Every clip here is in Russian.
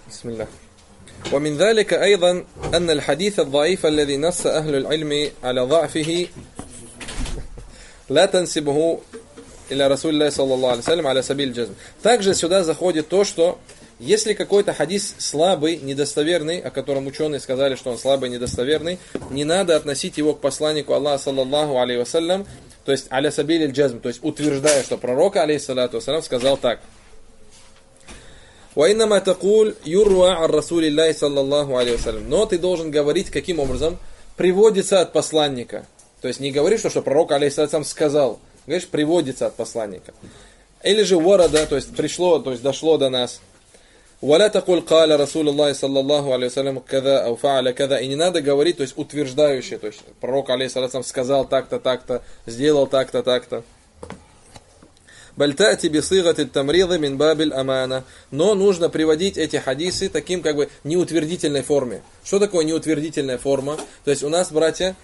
بسم الله. ومن ذلك أيضا أن الحديث الضعيف الذي نص أهل العلم على ضعفه لا تنسبه إلى رسول الله صلى الله عليه وسلم على سبيل الجزم. Также сюда заходит то, что если какой-то хадис слабый, недостоверный, о котором ученые сказали, что он слабый, недостоверный, не надо относить его к посланнику Аллаха саллаллаху алейхи вассалям, то есть аля сабиль аль-джазм, то есть утверждая, что пророк алейхиссалату вассалям сказал так. وَإِنَّمَا تَقُولْ يُرْوَى عَنْ رَسُولِ اللَّهِ صَلَّى اللَّهُ عَلَيْهِ وَسَلَّمَ. Но ты должен говорить, каким образом? Приводится от посланника. То есть не говоришь, что пророк алейхиссалам сказал. Говоришь, приводится от посланника. Или же варада, то есть пришло, то есть дошло до нас. وَلَا تَقُولْ قَالَ رَسُولُ اللَّهِ صَلَّى اللَّهُ عَلَيْهِ وَسَلَّمَ كَذَا أَوْ فَعَلَ كَذَا. И не надо говорить, то есть утверждающее, то есть пророк алейхиссалам сказал так-то, так-то, сделал так-то, так-то. Бальтати бисыгати тамриды мин бабиль амана. Но нужно приводить эти хадисы таким как бы неутвердительной форме. Что такое неутвердительная форма? То есть у нас, братья,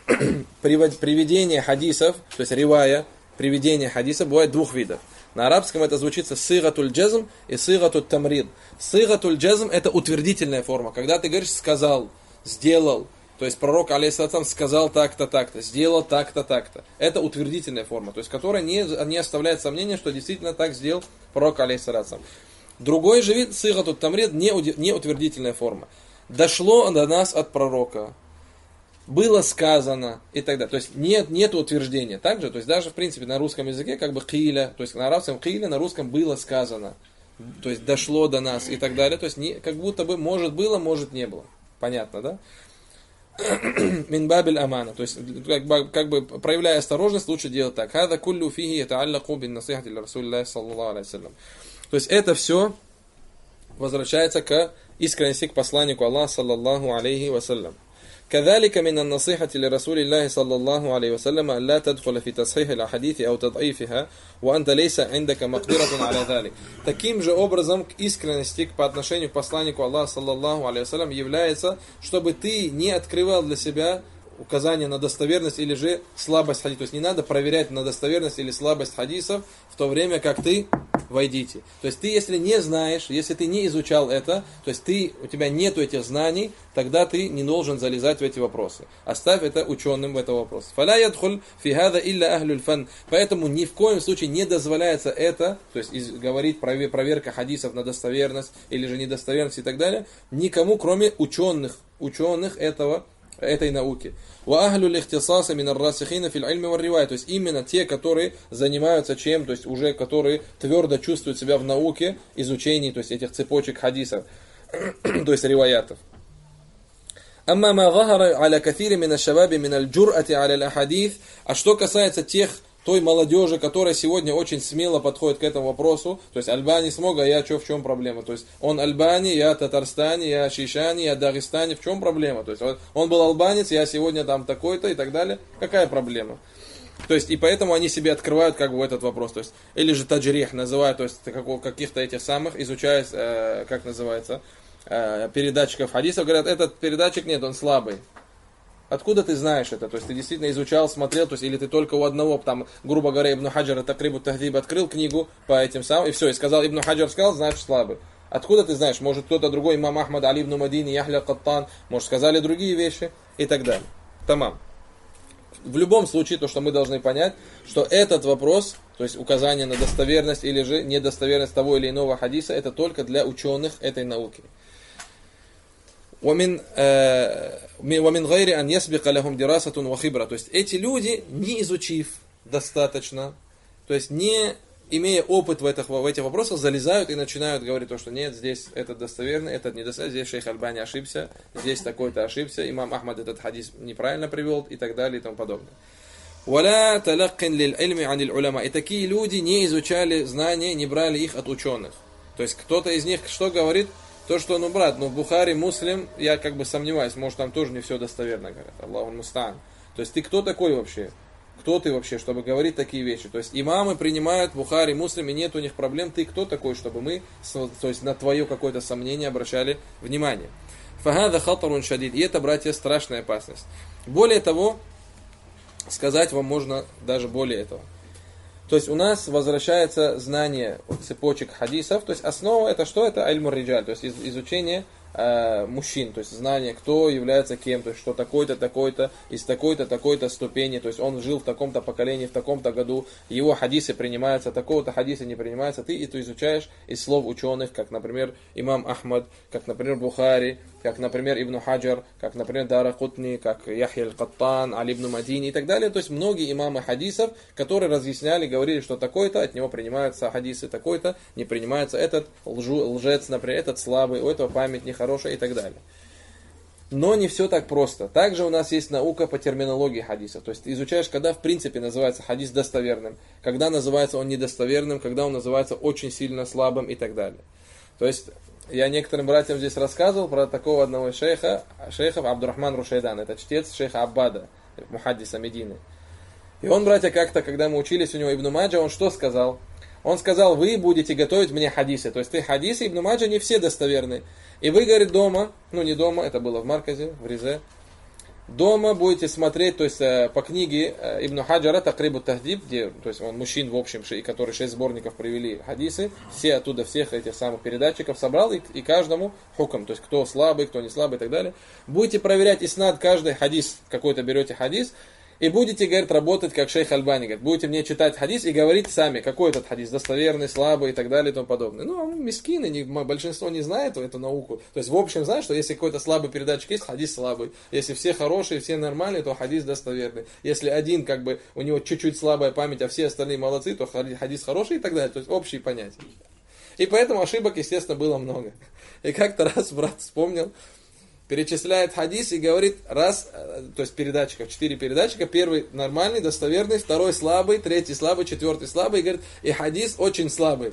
приведение хадисов, то есть ривая, приведение хадисов бывает двух видов. На арабском это звучит сыгатуль джазм и сыгатуль тамрид. Сыгатуль джазм это утвердительная форма. Когда ты говоришь сказал, сделал. То есть пророк алейхиссалам сказал так-то, так-то, сделал так-то, так-то. Это утвердительная форма, то есть которая не оставляет сомнения, что действительно так сделал пророк алейхиссалам. Другой же вид, сыгатут тамрид, не утвердительная форма. Дошло до нас от пророка, было сказано и так далее. То есть нет утверждения. Также, то есть даже в принципе на русском языке как бы киля, то есть на арабском киля, на русском было сказано. То есть дошло до нас и так далее. То есть как будто бы может было, может не было. Понятно, да? Мин бабиль амана, то есть как бы проявляя осторожность, лучше делать так. Хада куллю фихи ятааллаку бин насихати ля расулиллахи саллаллаху алейхи вассалям. То есть это все возвращается к искренности к посланнику Аллаха саллаллаху алейхи вассалям. كذلك من النصيحة لرسول الله صلى الله عليه وسلم لا تدخل في تصحيح الأحاديث أو تضعيفها وأنت ليس عندك مقدرة على ذلك. Таким же образом к искренности по отношению к посланнику Аллаха саллаллаху алейхи вассалям является, чтобы ты не открывал для себя указание на достоверность или же слабость хадисов. То есть не надо проверять на достоверность или слабость хадисов в то время, как ты войдите. То есть ты, если не знаешь, если ты не изучал это, то есть у тебя нету этих знаний, тогда ты не должен залезать в эти вопросы. Оставь это ученым в этом вопросе. فَلَا يَدْخُلْ فِي هَذَا إِلَّا أَهْلُ الْفَنِّ. Поэтому ни в коем случае не дозволяется это, то есть говорить проверка хадисов на достоверность или же недостоверность и так далее, никому, кроме ученых этой науки. وَأَهْلُ الْإِخْتِصَاصِ مِنَ الرَّاسِخِينَ فِي الْعِلْمِ وَالرِّوَايَةِ. То есть именно те, которые занимаются чем, то есть уже которые твердо чувствуют себя в науке, изучении, то есть этих цепочек хадисов, то есть риваятов. أما ما ظهر على كثير من الشباب من الجرأة على الأحاديث. А что касается той молодежи, которая сегодня очень смело подходит к этому вопросу, то есть Альбани смог, а я в чем проблема? То есть он Альбани, я Татарстане, я Шишани, я Дагестане, в чем проблема? То есть он был албанец, я сегодня там такой-то и так далее. Какая проблема? То есть и поэтому они себе открывают как бы этот вопрос. То есть, или же таджрих называют, то есть каких-то этих самых, изучают, как называется, передатчиков хадисов, говорят, этот передатчик нет, он слабый. Откуда ты знаешь это? То есть ты действительно изучал, смотрел, то есть или ты только у одного, там, грубо говоря, Ибн Хаджар Такрибут Тахдиб открыл книгу по этим самым, и все, и сказал, Ибн Хаджар сказал, значит слабый. Откуда ты знаешь? Может кто-то другой, имам Ахмад, Али ибн Мадини, Яхля Каттан, может сказали другие вещи и так далее. Тамам. В любом случае, то, что мы должны понять, что этот вопрос, то есть указание на достоверность или же недостоверность того или иного хадиса, это только для ученых этой науки. ومن غير أن يسبق لهم دراسة وخبرة. То есть эти люди, не изучив достаточно, то есть не имея опыт в этих вопросах, залезают и начинают говорить то, что нет, здесь этот достоверный, этот недостоверный, здесь шейх Альбани ошибся, здесь такой-то ошибся, имам Ахмад этот хадис неправильно привел и так далее и тому подобное. ولا تلقن للعلم عن العلماء. И такие люди не изучали знания, не брали их от ученых. То есть кто-то из них что говорит? То, что, брат, Бухари, Муслим, я как бы сомневаюсь, может там тоже не все достоверно говорят. Аллаху мустаан. То есть ты кто такой вообще? Кто ты вообще, чтобы говорить такие вещи? То есть имамы принимают Бухари, Муслим, и нет у них проблем. Ты кто такой, чтобы мы, то есть на твое какое-то сомнение обращали внимание? Фагада хатарун шадид. И это, братья, страшная опасность. Более того, сказать вам можно даже более этого. То есть у нас возвращается знание цепочек хадисов. То есть основа это что? Это альмур риджаль, то есть изучение мужчин, то есть знание, кто является кем, то есть что такой-то, такой-то, из такой-то, такой-то ступени, то есть он жил в таком-то поколении, в таком-то году, его хадисы принимаются, такого-то хадиса не принимаются, ты это изучаешь из слов ученых, как, например, имам Ахмад, как, например, Бухари, как, например, Ибн Хаджар, как, например, Дара Кутни, как Яхья аль-Каттан, Али ибн Мадини и так далее. То есть многие имамы хадисов, которые разъясняли, говорили, что такой-то, от него принимаются хадисы, такой-то не принимается, этот лжец, например, этот слабый, у этого память нехорошая и так далее. Но не все так просто. Также у нас есть наука по терминологии хадиса. То есть ты изучаешь, когда в принципе называется хадис достоверным, когда называется он недостоверным, когда он называется очень сильно слабым и так далее. То есть я некоторым братьям здесь рассказывал про такого одного шейхов Абдурахман Рушайдан. Это чтец шейха Аббада, мухаддиса Медины. И он, братья, как-то, когда мы учились у него Ибн Маджа, он что сказал? Он сказал: вы будете готовить мне хадисы. То есть ты хадисы Ибн Маджа не все достоверны. И вы, говорит, дома, ну не дома, это было в Марказе, в Ризе, дома будете смотреть, то есть по книге Ибн Хаджара Такрибу Тахдиб, где, то есть он мужчин в общем, который 6 сборников привели хадисы, все оттуда, всех этих самых передатчиков собрал и каждому хукам, то есть кто слабый, кто не слабый и так далее. Будете проверять иснад каждый хадис, какой-то берете хадис, и будете, говорит, работать как шейх Альбани. Говорит, будете мне читать хадис и говорить сами, какой этот хадис, достоверный, слабый и так далее и тому подобное. Ну, мискины, большинство не знает эту науку. То есть, в общем, знают, что если какой-то слабый передатчик есть, хадис слабый. Если все хорошие, все нормальные, то хадис достоверный. Если один, как бы, у него чуть-чуть слабая память, а все остальные молодцы, то хадис хороший и так далее. То есть, общие понятия. И поэтому ошибок, естественно, было много. И как-то раз брат вспомнил, перечисляет хадис и говорит, раз, то есть передатчиков, 4 передатчика, первый нормальный, достоверный, второй слабый, третий слабый, четвертый слабый, и говорит, и хадис очень слабый.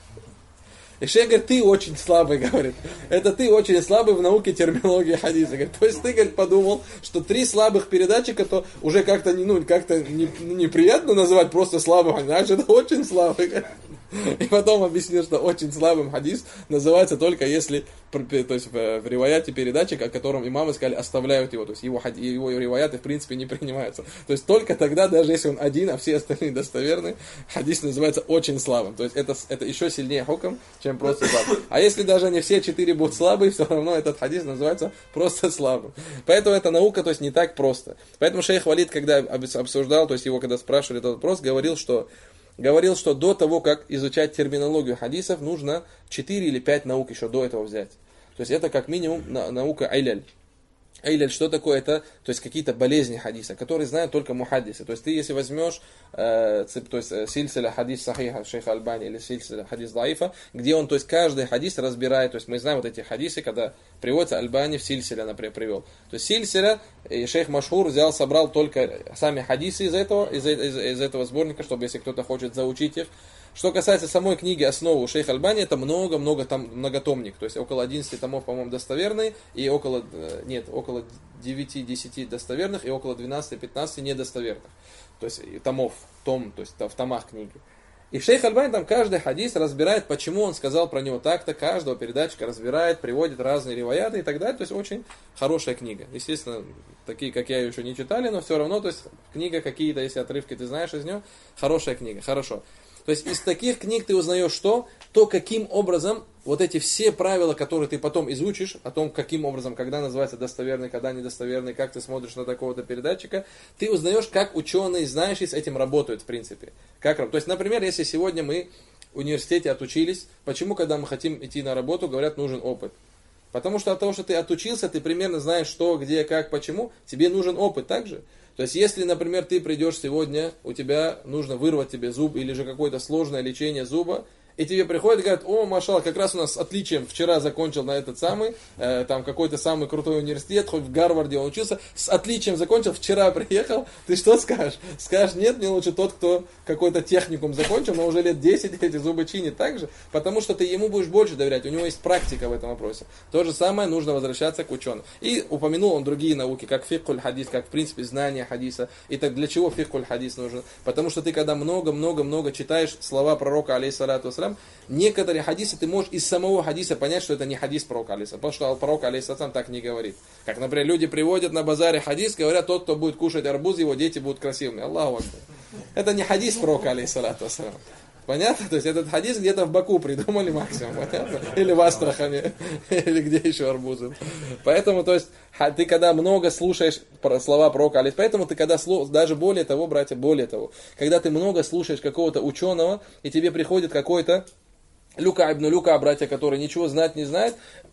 И шейх говорит, ты очень слабый, говорит. Это ты очень слабый в науке терминологии хадиса. Говорит, то есть ты, говорит, подумал, что 3 слабых передатчика, то уже как-то неприятно называть просто слабым, а это очень слабый. И потом объяснил, что очень слабым хадис называется только если, то есть в риваяте передатчик, о котором имамы сказали, оставляют его, то есть его риваяты в принципе не принимаются. То есть только тогда, даже если он один, а все остальные достоверны, хадис называется очень слабым. То есть это еще сильнее хукам, чем просто слабым. А если даже не все 4 будут слабые, все равно этот хадис называется просто слабым. Поэтому эта наука, то есть не так просто. Поэтому шейх Валид, когда обсуждал, то есть его когда спрашивали этот вопрос, говорил, что до того, как изучать терминологию хадисов, нужно 4 или 5 наук еще до этого взять. То есть это как минимум наука айляль. Айляль, что такое? Это, то есть какие-то болезни хадиса, которые знают только мухаддисы. То есть ты, если возьмешь сильсиля хадис сахиха шейха Альбани или сильсиля хадис даифа, где он, то есть каждый хадис разбирает, то есть мы знаем вот эти хадисы, когда приводится Альбани в сильсиля, например, привел. То есть сильсиля, и шейх Машхур собрал только сами хадисы из этого сборника, чтобы если кто-то хочет заучить их. Что касается самой книги «Основу» шейха Альбани, это многотомник, то есть около 11 томов, по-моему, достоверные, и около 9-10 достоверных, и около 12-15 недостоверных, то есть то есть в томах книги. И шейх Альбани там каждый хадис разбирает, почему он сказал про него так-то, каждого передатчика разбирает, приводит разные риваяты и так далее, то есть очень хорошая книга. Естественно, такие, как я, ее еще не читали, но все равно, то есть книга какие-то, если отрывки ты знаешь из нее, хорошая книга, хорошо. То есть из таких книг ты узнаешь что? То, каким образом вот эти все правила, которые ты потом изучишь, о том, каким образом, когда называется достоверный, когда недостоверный, как ты смотришь на такого-то передатчика, ты узнаешь, как ученые, знаешь, и с этим работают в принципе. То есть, например, если сегодня мы в университете отучились, почему, когда мы хотим идти на работу, говорят, нужен опыт? Потому что от того, что ты отучился, ты примерно знаешь, что, где, как, почему, тебе нужен опыт также. То есть, если, например, ты придешь сегодня, у тебя нужно вырвать тебе зуб или же какое-то сложное лечение зуба, и тебе приходят и говорят, о, машалла, как раз у нас с отличием вчера закончил на этот самый, там какой-то самый крутой университет, хоть в Гарварде он учился, с отличием закончил, вчера приехал, ты что скажешь? Скажешь, нет, мне лучше тот, кто какой-то техникум закончил, но уже лет 10 эти зубы чинит так же, потому что ты ему будешь больше доверять, у него есть практика в этом вопросе. То же самое нужно возвращаться к ученым. И упомянул он другие науки, как фикхуль хадис, как в принципе знание хадиса. И так для чего фикхуль хадис нужен? Потому что ты когда много читаешь слова пророка, алейхиссалату вассалям, некоторые хадисы ты можешь из самого хадиса понять, что это не хадис пророка, алейхиссалам, потому что пророк, алейхиссалам, так не говорит. Как, например, люди приводят на базаре хадис, говорят, тот, кто будет кушать арбуз, его дети будут красивыми. Аллаху акбар. Это не хадис пророка, алейхиссалату вассалам. Понятно? То есть этот хадис где-то в Баку придумали максимум, понятно? Или в Астрахани, или где еще арбузы. Поэтому, то есть, ты когда много слушаешь слова пророка, поэтому ты когда, даже более того, братья, более того, когда ты много слушаешь какого-то ученого, и тебе приходит какой-то Люка ибн Люка, братья, который ничего знать не знает,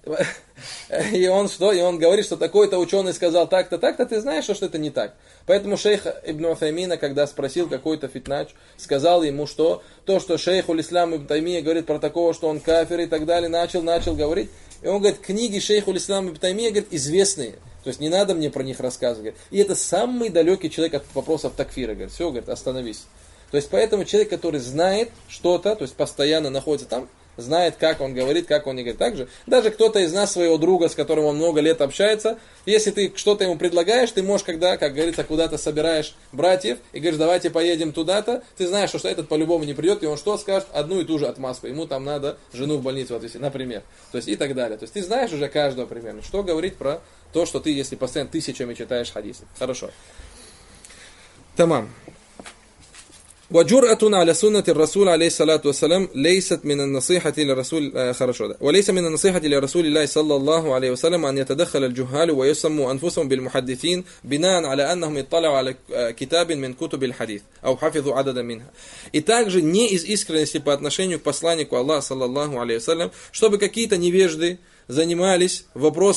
и он что? И он говорит, что такой-то ученый сказал так-то, так-то, ты знаешь, что это не так. Поэтому шейх Ибн Утаймина, когда спросил какой-то фитнач, сказал ему, что то, что шейх Уль-Ислам Ибн Таймия говорит про такого, что он кафир и так далее, начал говорить. И он говорит, книги шейх Уль-Ислам Ибн Таймия, говорит, известные. То есть не надо мне про них рассказывать. И это самый далекий человек от вопросов такфира. Говорит, все, говорит, остановись. То есть поэтому человек, который знает что-то, то есть постоянно находится там, знает, как он говорит, как он не говорит. Также, даже кто-то из нас, своего друга, с которым он много лет общается, если ты что-то ему предлагаешь, ты можешь, когда, как говорится, куда-то собираешь братьев и говоришь, давайте поедем туда-то, ты знаешь, что этот по-любому не придет, и он что скажет? Одну и ту же отмазку. Ему там надо жену в больницу отвезти, например. То есть и так далее. То есть ты знаешь уже каждого примерно, что говорить про то, что ты, если постоянно тысячами читаешь хадисы. Хорошо. Тамам. وجرأة على سنة الرسول عليه الصلاة والسلام ليست من النصيحة للرسول وليس من النصيحة لرسول الله صلى الله عليه وسلم أن يتدخل الجهال ويسموا أنفسهم بالمحدثين بناء على أنهم اطلعوا على كتاب من كتب الحديث أو حفظوا عددا منها. И также не из искренности по отношению к посланнику Аллаха саллаллаху алейхи вассалям, чтобы какие-то невежды занимались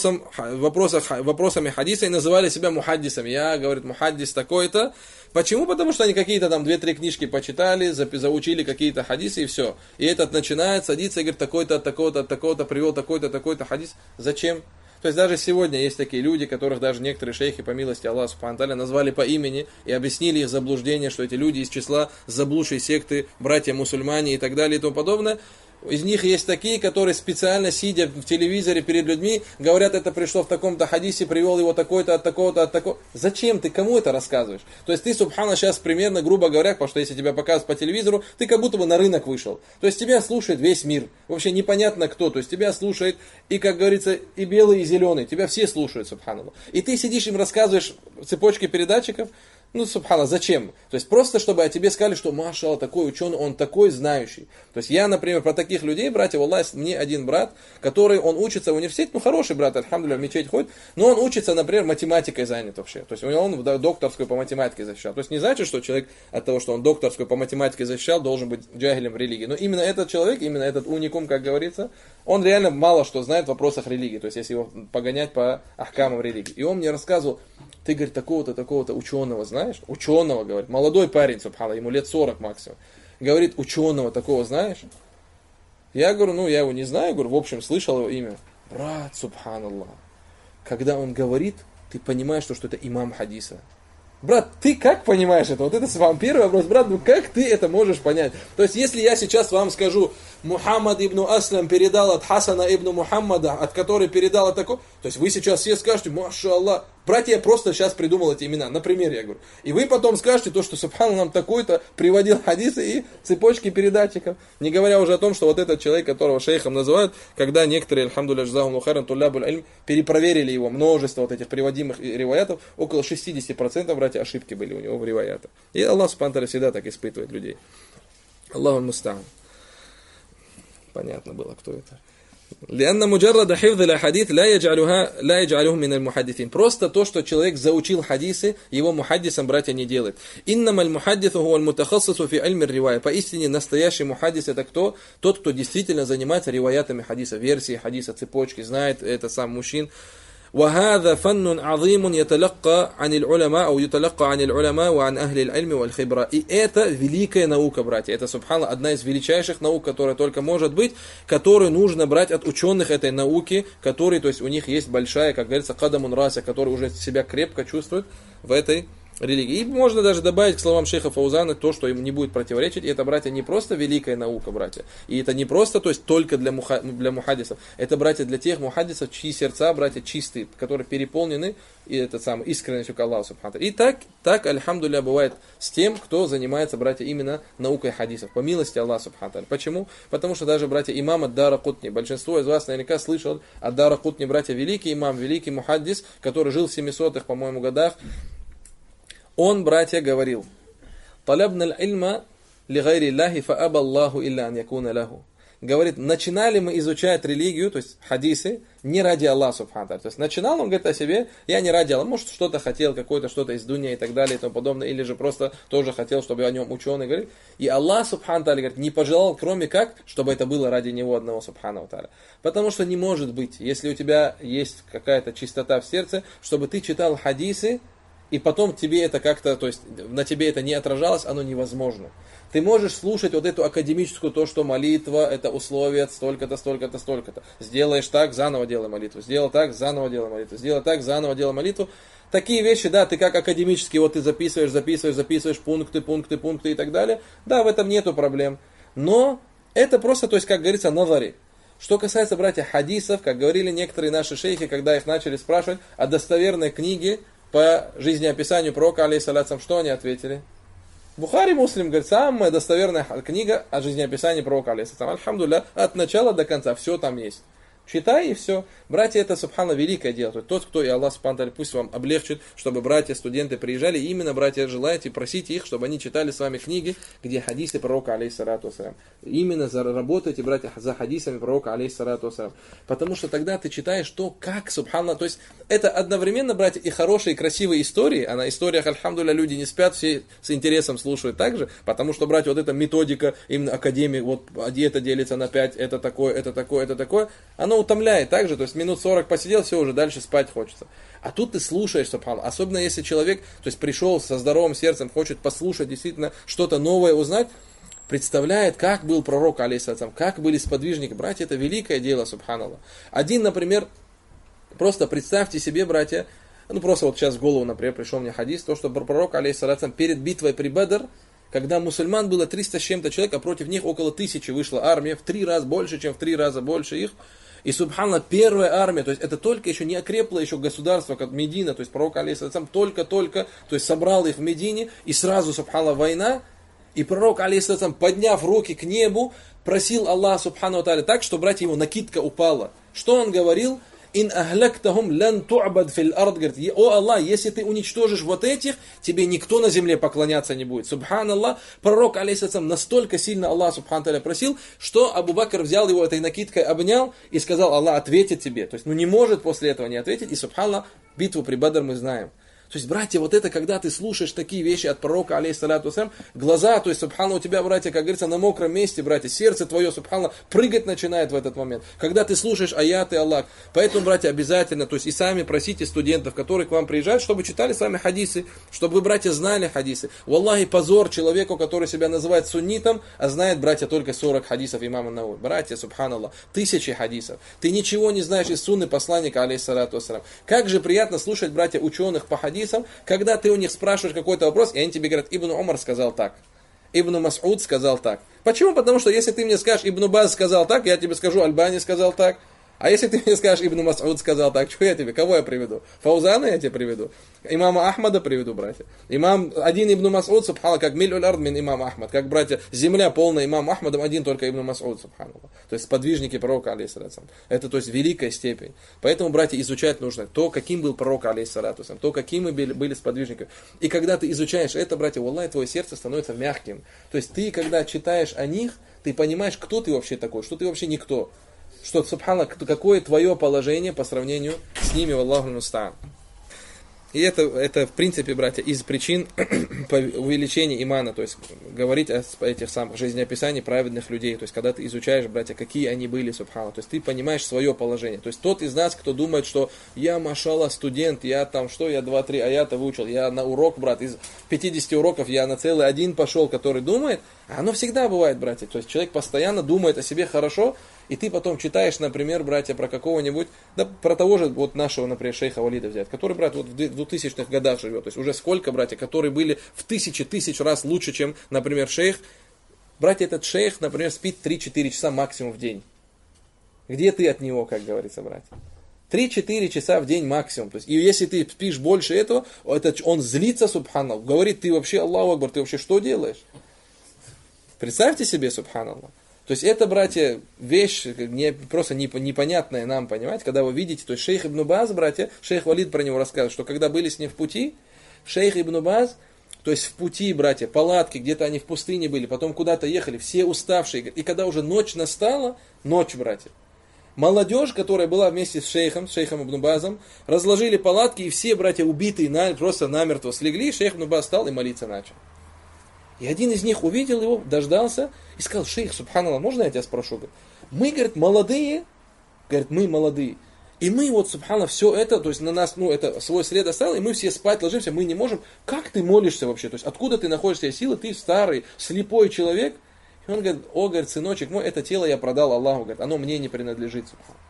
вопросами хадиса и называли себя мухаддисами. Я, говорит, мухаддис такой-то. Почему? Потому что они какие-то там 2-3 книжки почитали, заучили какие-то хадисы и все. И этот начинает садиться и говорит, такой-то, от такого-то, от такого-то привел такой-то, такой-то хадис. Зачем? То есть даже сегодня есть такие люди, которых даже некоторые шейхи, по милости Аллаха субхану ва тааля, назвали по имени и объяснили их заблуждение, что эти люди из числа заблудшей секты, братья-мусульмане и так далее и тому подобное. Из них есть такие, которые специально, сидя в телевизоре перед людьми, говорят, это пришло в таком-то хадисе, привел его такой-то, от такого-то, от такого. Зачем ты кому это рассказываешь? То есть ты, субхана, сейчас примерно, грубо говоря, потому что если тебя показывают по телевизору, ты как будто бы на рынок вышел. То есть тебя слушает весь мир. Вообще непонятно кто. То есть тебя слушает и, как говорится, и белый, и зеленый. Тебя все слушают, субханаллах. И ты сидишь им рассказываешь цепочки передатчиков. Ну, субхана, зачем? То есть просто, чтобы о тебе сказали, что Маша такой ученый, он такой знающий. То есть я, например, про таких людей, братья, Аллах, мне один брат, который, он учится в университете, ну, хороший брат, альхамдулилля, в мечеть ходит, но он учится, например, математикой занят вообще. То есть он докторскую по математике защищал. То есть не значит, что человек от того, что он докторскую по математике защищал, должен быть джахилем в религии. Но именно этот человек, именно этот уникум, как говорится, он реально мало что знает в вопросах религии. То есть если его погонять по ахкамам религии. И он мне рассказывал, ты, говорит, такого-то ученого знаешь? Ученого, говорит, молодой парень, субхана, ему лет 40 максимум. Говорит, ученого такого знаешь? Я говорю, ну, я его не знаю, говорю, в общем, слышал его имя. Брат, субханаллах, когда он говорит, ты понимаешь, что это имам хадиса. Брат, ты как понимаешь это? Вот это вам первый вопрос, брат, ну как ты это можешь понять? То есть, если я сейчас вам скажу, Мухаммад ибн Аслам передал от Хасана ибн Мухаммада, от которой передал от такого, то есть вы сейчас все скажете, маша Аллах, братья, я просто сейчас придумал эти имена, например, я говорю. И вы потом скажете то, что субхан нам такой-то приводил хадисы и цепочки передатчиков. Не говоря уже о том, что вот этот человек, которого шейхом называют, когда некоторые, альхамдулилля, джазахум лухайран, туллябуль ильм, перепроверили его, множество вот этих приводимых риваятов, около 60%, братья, ошибки были у него в риваятах. И Аллах субхану ва тааля всегда так испытывает людей. Аллаху муста'ан. Понятно было, кто это. لأن مجرد حفظ الأحاديث لا يجعله من المحدثين. Просто то, что человек заучил хадисы, его мухаддисом, братья, не делает. إنما المحدث هو المتخصص في علم الرواية. Поистине настоящий мухаддис это кто? Тот, кто действительно занимается риваятами хадиса, версией хадиса, цепочки, знает это сам мужчин. وهذا فن عظيم يتلقى عن العلماء أو يتلقى عن العلماء وعن أهل العلم والخبرة. И это великая наука, братья. Это, субханаллах, одна из величайших наук, которая только может быть, которую нужно брать от ученых этой науки, которые, то есть у них есть большая, как говорится, кадамун рася, которые уже себя крепко чувствуют в этой религии. И можно даже добавить к словам шейха Фаузана то, что им не будет противоречить. И это, братья, не просто великая наука, братья. И это не просто, то есть только для мухаддисов. Это, братья, для тех мухаддисов, чьи сердца, братья, чистые, которые переполнены и это самое, искренностью к Аллаху субхану. И так, альхамдулилля, бывает с тем, кто занимается, братья, именно наукой хадисов. По милости Аллаха субхану. Почему? Потому что даже, братья, имам ад-Даракутни, большинство из вас наверняка слышал ад-Даракутни, братья, великий имам, великий мухаддис, который жил в 700-х, по-моему, годах. Он, братья, говорил, талябна аль-ильма ли гайри Аллахи фа аба Аллаху илля ан якуна лаху. Говорит, начинали мы изучать религию, то есть хадисы, не ради Аллаха, субхану. То есть начинал он, говорит, о себе, я не ради Аллаха, может что-то хотел, какое-то что-то из дуни и так далее и тому подобное, или же просто тоже хотел, чтобы о нем ученый говорил. И Аллах, субхану та'аля, говорит, не пожелал, кроме как, чтобы это было ради него одного, субхану та'аля. Потому что не может быть, если у тебя есть какая-то чистота в сердце, чтобы ты читал хадисы, и потом тебе это как-то, то есть на тебе это не отражалось, оно невозможно. Ты можешь слушать вот эту академическую, то, что молитва, это условие столько-то, столько-то, столько-то. Сделаешь так, заново делай молитву. Сделал так, заново делай молитву. Сделал так, заново делай молитву. Такие вещи, да, ты как академически, вот ты записываешь пункты и так далее. Да, в этом нету проблем. Но это просто, то есть, как говорится, навари. Что касается, братья, хадисов, как говорили некоторые наши шейхи, когда их начали спрашивать о достоверной книге по жизнеописанию пророка, алейхиссалям, что они ответили? Бухари Муслим, говорит, самая достоверная книга о жизнеописании пророка, алейхиссалям. Альхамдулилля, от начала до конца, все там есть. Читай и все. Братья, это, субхана, великое дело. То есть тот, кто и Аллах, субхана, пусть вам облегчит, чтобы братья, студенты приезжали. И именно, братья, желаете, просите их, чтобы они читали с вами книги, где хадисы пророка, алейхиссалату вассалям. Именно работайте, братья, за хадисами пророка, алейхиссалату вассалям. Потому что тогда ты читаешь то, как, субхана, то есть это одновременно, братья, и хорошие, и красивые истории. А на историях, альхамдулилля, люди не спят, все с интересом слушают также. Потому что, братья, вот эта методика, именно академии, вот это делится на 5, это такое, это такое, это такое. Оно утомляет также, то есть минут 40 посидел, все, уже дальше спать хочется. А тут ты слушаешь, субханаллах, особенно если человек, то есть пришел со здоровым сердцем, хочет послушать действительно что-то новое узнать, представляет, как был пророк, алейхиссалям, как были сподвижники. Братья, это великое дело, субханаллах. Один, например, просто представьте себе, братья, ну просто вот сейчас в голову, например, пришел мне хадис, то, что пророк, алейхиссалям, перед битвой при Бадр, когда мусульман было 300 с чем-то человек, а против них около 1000 вышла армия, в 3 раза больше, чем в 3 раза больше их. И, субханаллах, первая армия, то есть это только еще не окрепло еще государство, как Медина, то есть пророк, алейхиссалям, только-только, то есть собрал их в Медине, и сразу, субханаллах, война, и пророк, алейхиссалям, подняв руки к небу, просил Аллаха, субхану тааля, так, что, братья, его накидка упала. Что он говорил? «Ин ахляктахум лян ту'бад фил ард», говорит, о Аллах, если ты уничтожишь вот этих, тебе никто на земле поклоняться не будет. Субханаллах, пророк, алейхиссалям, настолько сильно Аллах, субхану тааля, просил, что Абу Бакр взял его этой накидкой, обнял и сказал, Аллах ответит тебе. То есть, ну не может после этого не ответить, и, субханаллах, битву при Бадр мы знаем. То есть, братья, вот это, когда ты слушаешь такие вещи от пророка, алейхиссалату вассалям, глаза, то есть, субхана, у тебя, братья, как говорится, на мокром месте, братья, сердце твое, субхана, прыгать начинает в этот момент, когда ты слушаешь аяты Аллах. Поэтому, братья, обязательно, то есть, и сами просите студентов, которые к вам приезжают, чтобы читали с вами хадисы, чтобы вы, братья, знали хадисы. Валлахи, позор человеку, который себя называет суннитом, а знает, братья, только 40 хадисов имама Науи. Братья, субханаллах, 1000 хадисов. Ты ничего не знаешь из сунны посланника, алейхиссалату вассалям. Как же приятно слушать, братья, ученых по хадисам, когда ты у них спрашиваешь какой-то вопрос, и они тебе говорят, Ибн Умар сказал так, Ибн Мас'уд сказал так. Почему? Потому что если ты мне скажешь, Ибн Баз сказал так, я тебе скажу, Альбани сказал так. А если ты мне скажешь, Ибн Мас'уд сказал так, что я тебе, кого я приведу? Фаузана я тебе приведу? Имама Ахмада приведу, братья. Имам, один Ибн Мас'уд, субханаллах, как миль уль-ард мин имам Ахмад. Как, братья, земля полная имам Ахмадом, один только Ибн Мас'уд, субханаллах. То есть сподвижники пророка, алейхиссалату. Это, то есть, великая степень. Поэтому, братья, изучать нужно то, каким был пророк, алейхиссалату, то, какими были сподвижники. И когда ты изучаешь это, братья, валлахи, твое сердце становится мягким. То есть ты, когда читаешь о них, ты понимаешь, кто ты вообще такой, что ты вообще никто. Что, субханаллах, какое твое положение по сравнению с ними, валлаху муста'ан. И это, в принципе, братья, из причин увеличения имана, то есть говорить о этих самых жизнеописаниях праведных людей, то есть когда ты изучаешь, братья, какие они были, субханаллах, то есть ты понимаешь свое положение. То есть тот из нас, кто думает, что я, машаллах, студент, я там что, я 2-3 аята выучил, я на урок, брат, из 50 уроков я на целый один пошел, который думает, а оно всегда бывает, братья, то есть человек постоянно думает о себе хорошо, и ты потом читаешь, например, братья, про какого-нибудь, да, про того же вот нашего, например, шейха Валида взять, который, брат, вот в 2000-х годах живет. То есть уже сколько, братья, которые были в тысячи раз лучше, чем, например, шейх. Братья, этот шейх, например, спит 3-4 часа максимум в день. Где ты от него, как говорится, братья? 3-4 часа в день максимум. То есть, и если ты спишь больше этого, он злится, субханаллах, говорит, ты вообще, Аллаху Акбар, ты вообще что делаешь? Представьте себе, субханаллах. То есть это, братья, вещь просто непонятная нам, понимаете, когда вы видите, то есть шейх Ибн Баз, братья, шейх Валид про него рассказывает, что когда были с ним в пути, шейх Ибн Баз, То есть в пути, братья, палатки, где-то они в пустыне были, потом куда-то ехали, все уставшие. И когда уже ночь настала, ночь, братья, молодежь, которая была вместе с шейхом Ибн Базом, разложили палатки, и все братья убитые просто намертво слегли, шейх Ибн Баз встал и молиться начал. И один из них увидел его, дождался и сказал: шейх, субханаллах, можно я тебя спрошу? Говорит, мы, говорит, молодые, говорит, мы молодые. И мы вот, субханаллах, все это, то есть на нас, это свой след оставил, и мы все спать ложимся, мы не можем. Как ты молишься вообще? То есть откуда ты находишь себе силы? Ты старый, слепой человек. И он говорит: о, говорит, сыночек мой, это тело я продал Аллаху, говорит, оно мне не принадлежит, субханаллах.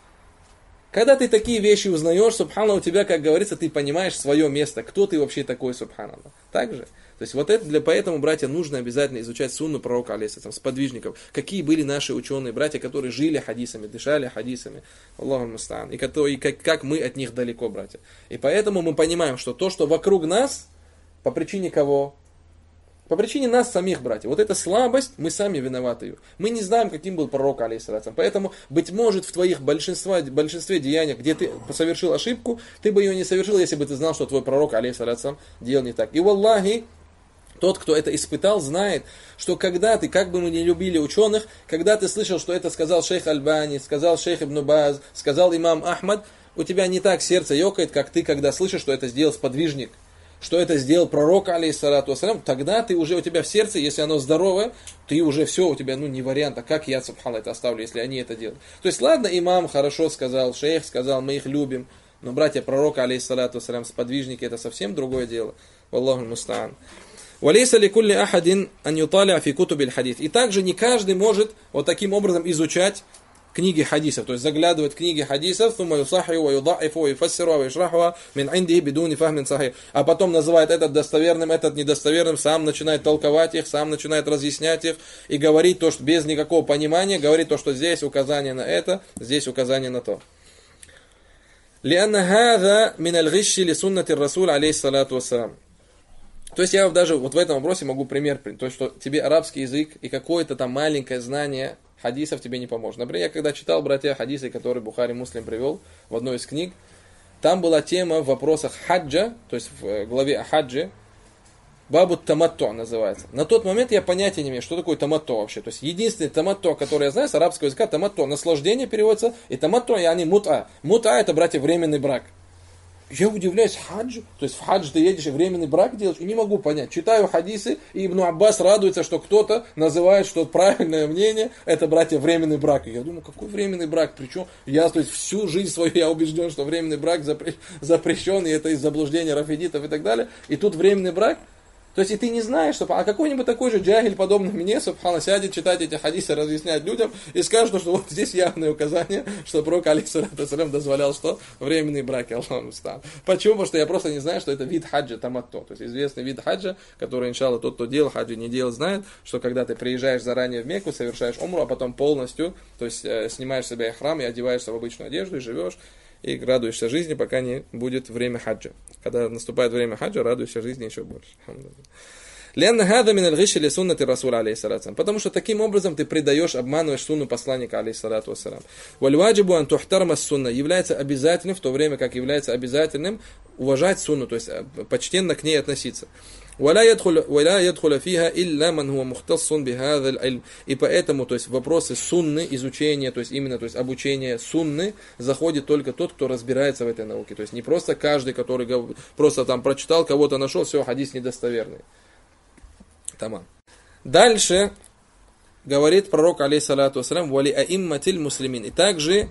Когда ты такие вещи узнаешь, субханаллах, у тебя, как говорится, ты понимаешь свое место, кто ты вообще такой, субханаллах. Так же? То есть вот это, поэтому, братья, нужно обязательно изучать сунну пророка, алейхиссалям, сподвижников. Какие были наши ученые, братья, которые жили хадисами, дышали хадисами. Аллаху мустаан. И как мы от них далеко, братья. И поэтому мы понимаем, что то, что вокруг нас, по причине кого? По причине нас самих, братья. Вот эта слабость, мы сами виноваты ее. Мы не знаем, каким был пророк, алейхиссалям. Поэтому, быть может, в твоих большинстве деяний, где ты совершил ошибку, ты бы ее не совершил, если бы ты знал, что твой пророк, алейхиссалям, делал не так. И валлахи, тот, кто это испытал, знает, что когда ты, как бы мы не любили ученых, когда ты слышал, что это сказал шейх Альбани, сказал шейх Ибн Баз, сказал имам Ахмад, у тебя не так сердце ёкает, как ты, когда слышишь, что это сделал сподвижник, что это сделал пророк, алейхиссалату вассалям, тогда ты уже, у тебя в сердце, если оно здоровое, ты уже все, у тебя, не вариант, а как я, субханаллах, это оставлю, если они это делают. То есть, ладно, имам хорошо сказал, шейх сказал, мы их любим, но, братья, пророка, алейхиссалату вассалям, сподвижники, это совсем другое дело. Валлаху мустаан. وَلَيْسَ لِكُلِّ أَحَدٍ أَنْ يُطَالِعَ فِي كُتُبِ الْحَدِيثِ. И также не каждый может вот таким образом изучать книги хадисов, то есть заглядывать в книги хадисов, ثُمَّ يُصَحِّهُ وَيُضَعِّفُ وَيُفَسِّرُ وَيُشْرَحُهَا مِنْ عِنْدِهِ بِدُونِ فَهْمٍ صَحِيحٍ. А потом называет этот достоверным, этот недостоверным, сам начинает толковать их, сам начинает разъяснять их и говорить то, что без никакого понимания, говорит то, что здесь указание на это, здесь указание на то. لِأَنَّ هَذَا مِنَ الْغِشِّ لِسُنَّةِ الرَّسُولِ عَلَيْهِ الصَّلَاةُ وَالسَّلَامُ. То есть я вам даже вот в этом вопросе могу пример привести. То есть, что тебе арабский язык и какое-то там маленькое знание хадисов тебе не поможет. Например, я когда читал, братья, хадисы, которые Бухари Муслим привел в одной из книг, там была тема в вопросах хаджа, то есть в главе о хаджи, бабу таматто называется. На тот момент я понятия не имею, что такое таматто вообще. То есть единственный таматто, который я знаю с арабского языка, таматто, наслаждение переводится, и таматто, и они мут'a. Мут'a это, братья, временный брак. Я удивляюсь, хадж, то есть в хадж ты едешь и временный брак делаешь, и не могу понять. Читаю хадисы, и Ибн Аббас радуется, что кто-то называет, что правильное мнение, это, братья, временный брак. И я думаю, какой временный брак? Причем я, то есть всю жизнь свою я убежден, что временный брак запрещен, и это из заблуждения рафидитов и так далее. И тут временный брак. То есть и ты не знаешь, что, а какой-нибудь такой же джахиль, подобный мне, субхана, сядет читать эти хадисы, разъяснять людям и скажет, что вот здесь явное указание, что пророк, алейхиссалату вассалям, дозволял что? Временные браки, Аллаху мустаан. Почему? Потому что я просто не знаю, что это вид хаджа таматто. То есть известный вид хаджа, который, иншалла, тот, кто делал хаджи, не делал, знает, что когда ты приезжаешь заранее в Мекку, совершаешь умру, а потом полностью, то есть снимаешь с себя ихрам и одеваешься в обычную одежду и живешь, и радуешься жизни, пока не будет время хаджа. Когда наступает время хаджа, радуешься жизни еще больше. Потому что таким образом ты предаешь, обманываешь сунну посланника, алейхиссалату вассалям. Вальваджибу ан тухтарма сунна является обязательным, в то время как является обязательным уважать сунну, то есть почтенно к ней относиться. И поэтому, то есть вопросы сунны, изучения, то есть именно, то есть обучение сунны, заходит только тот, кто разбирается в этой науке. То есть не просто каждый, который просто там прочитал, кого-то нашел, все, хадис недостоверный. Тамам. Дальше говорит пророк, алейхиссалату вассалям, вали аимматиль муслимин. И также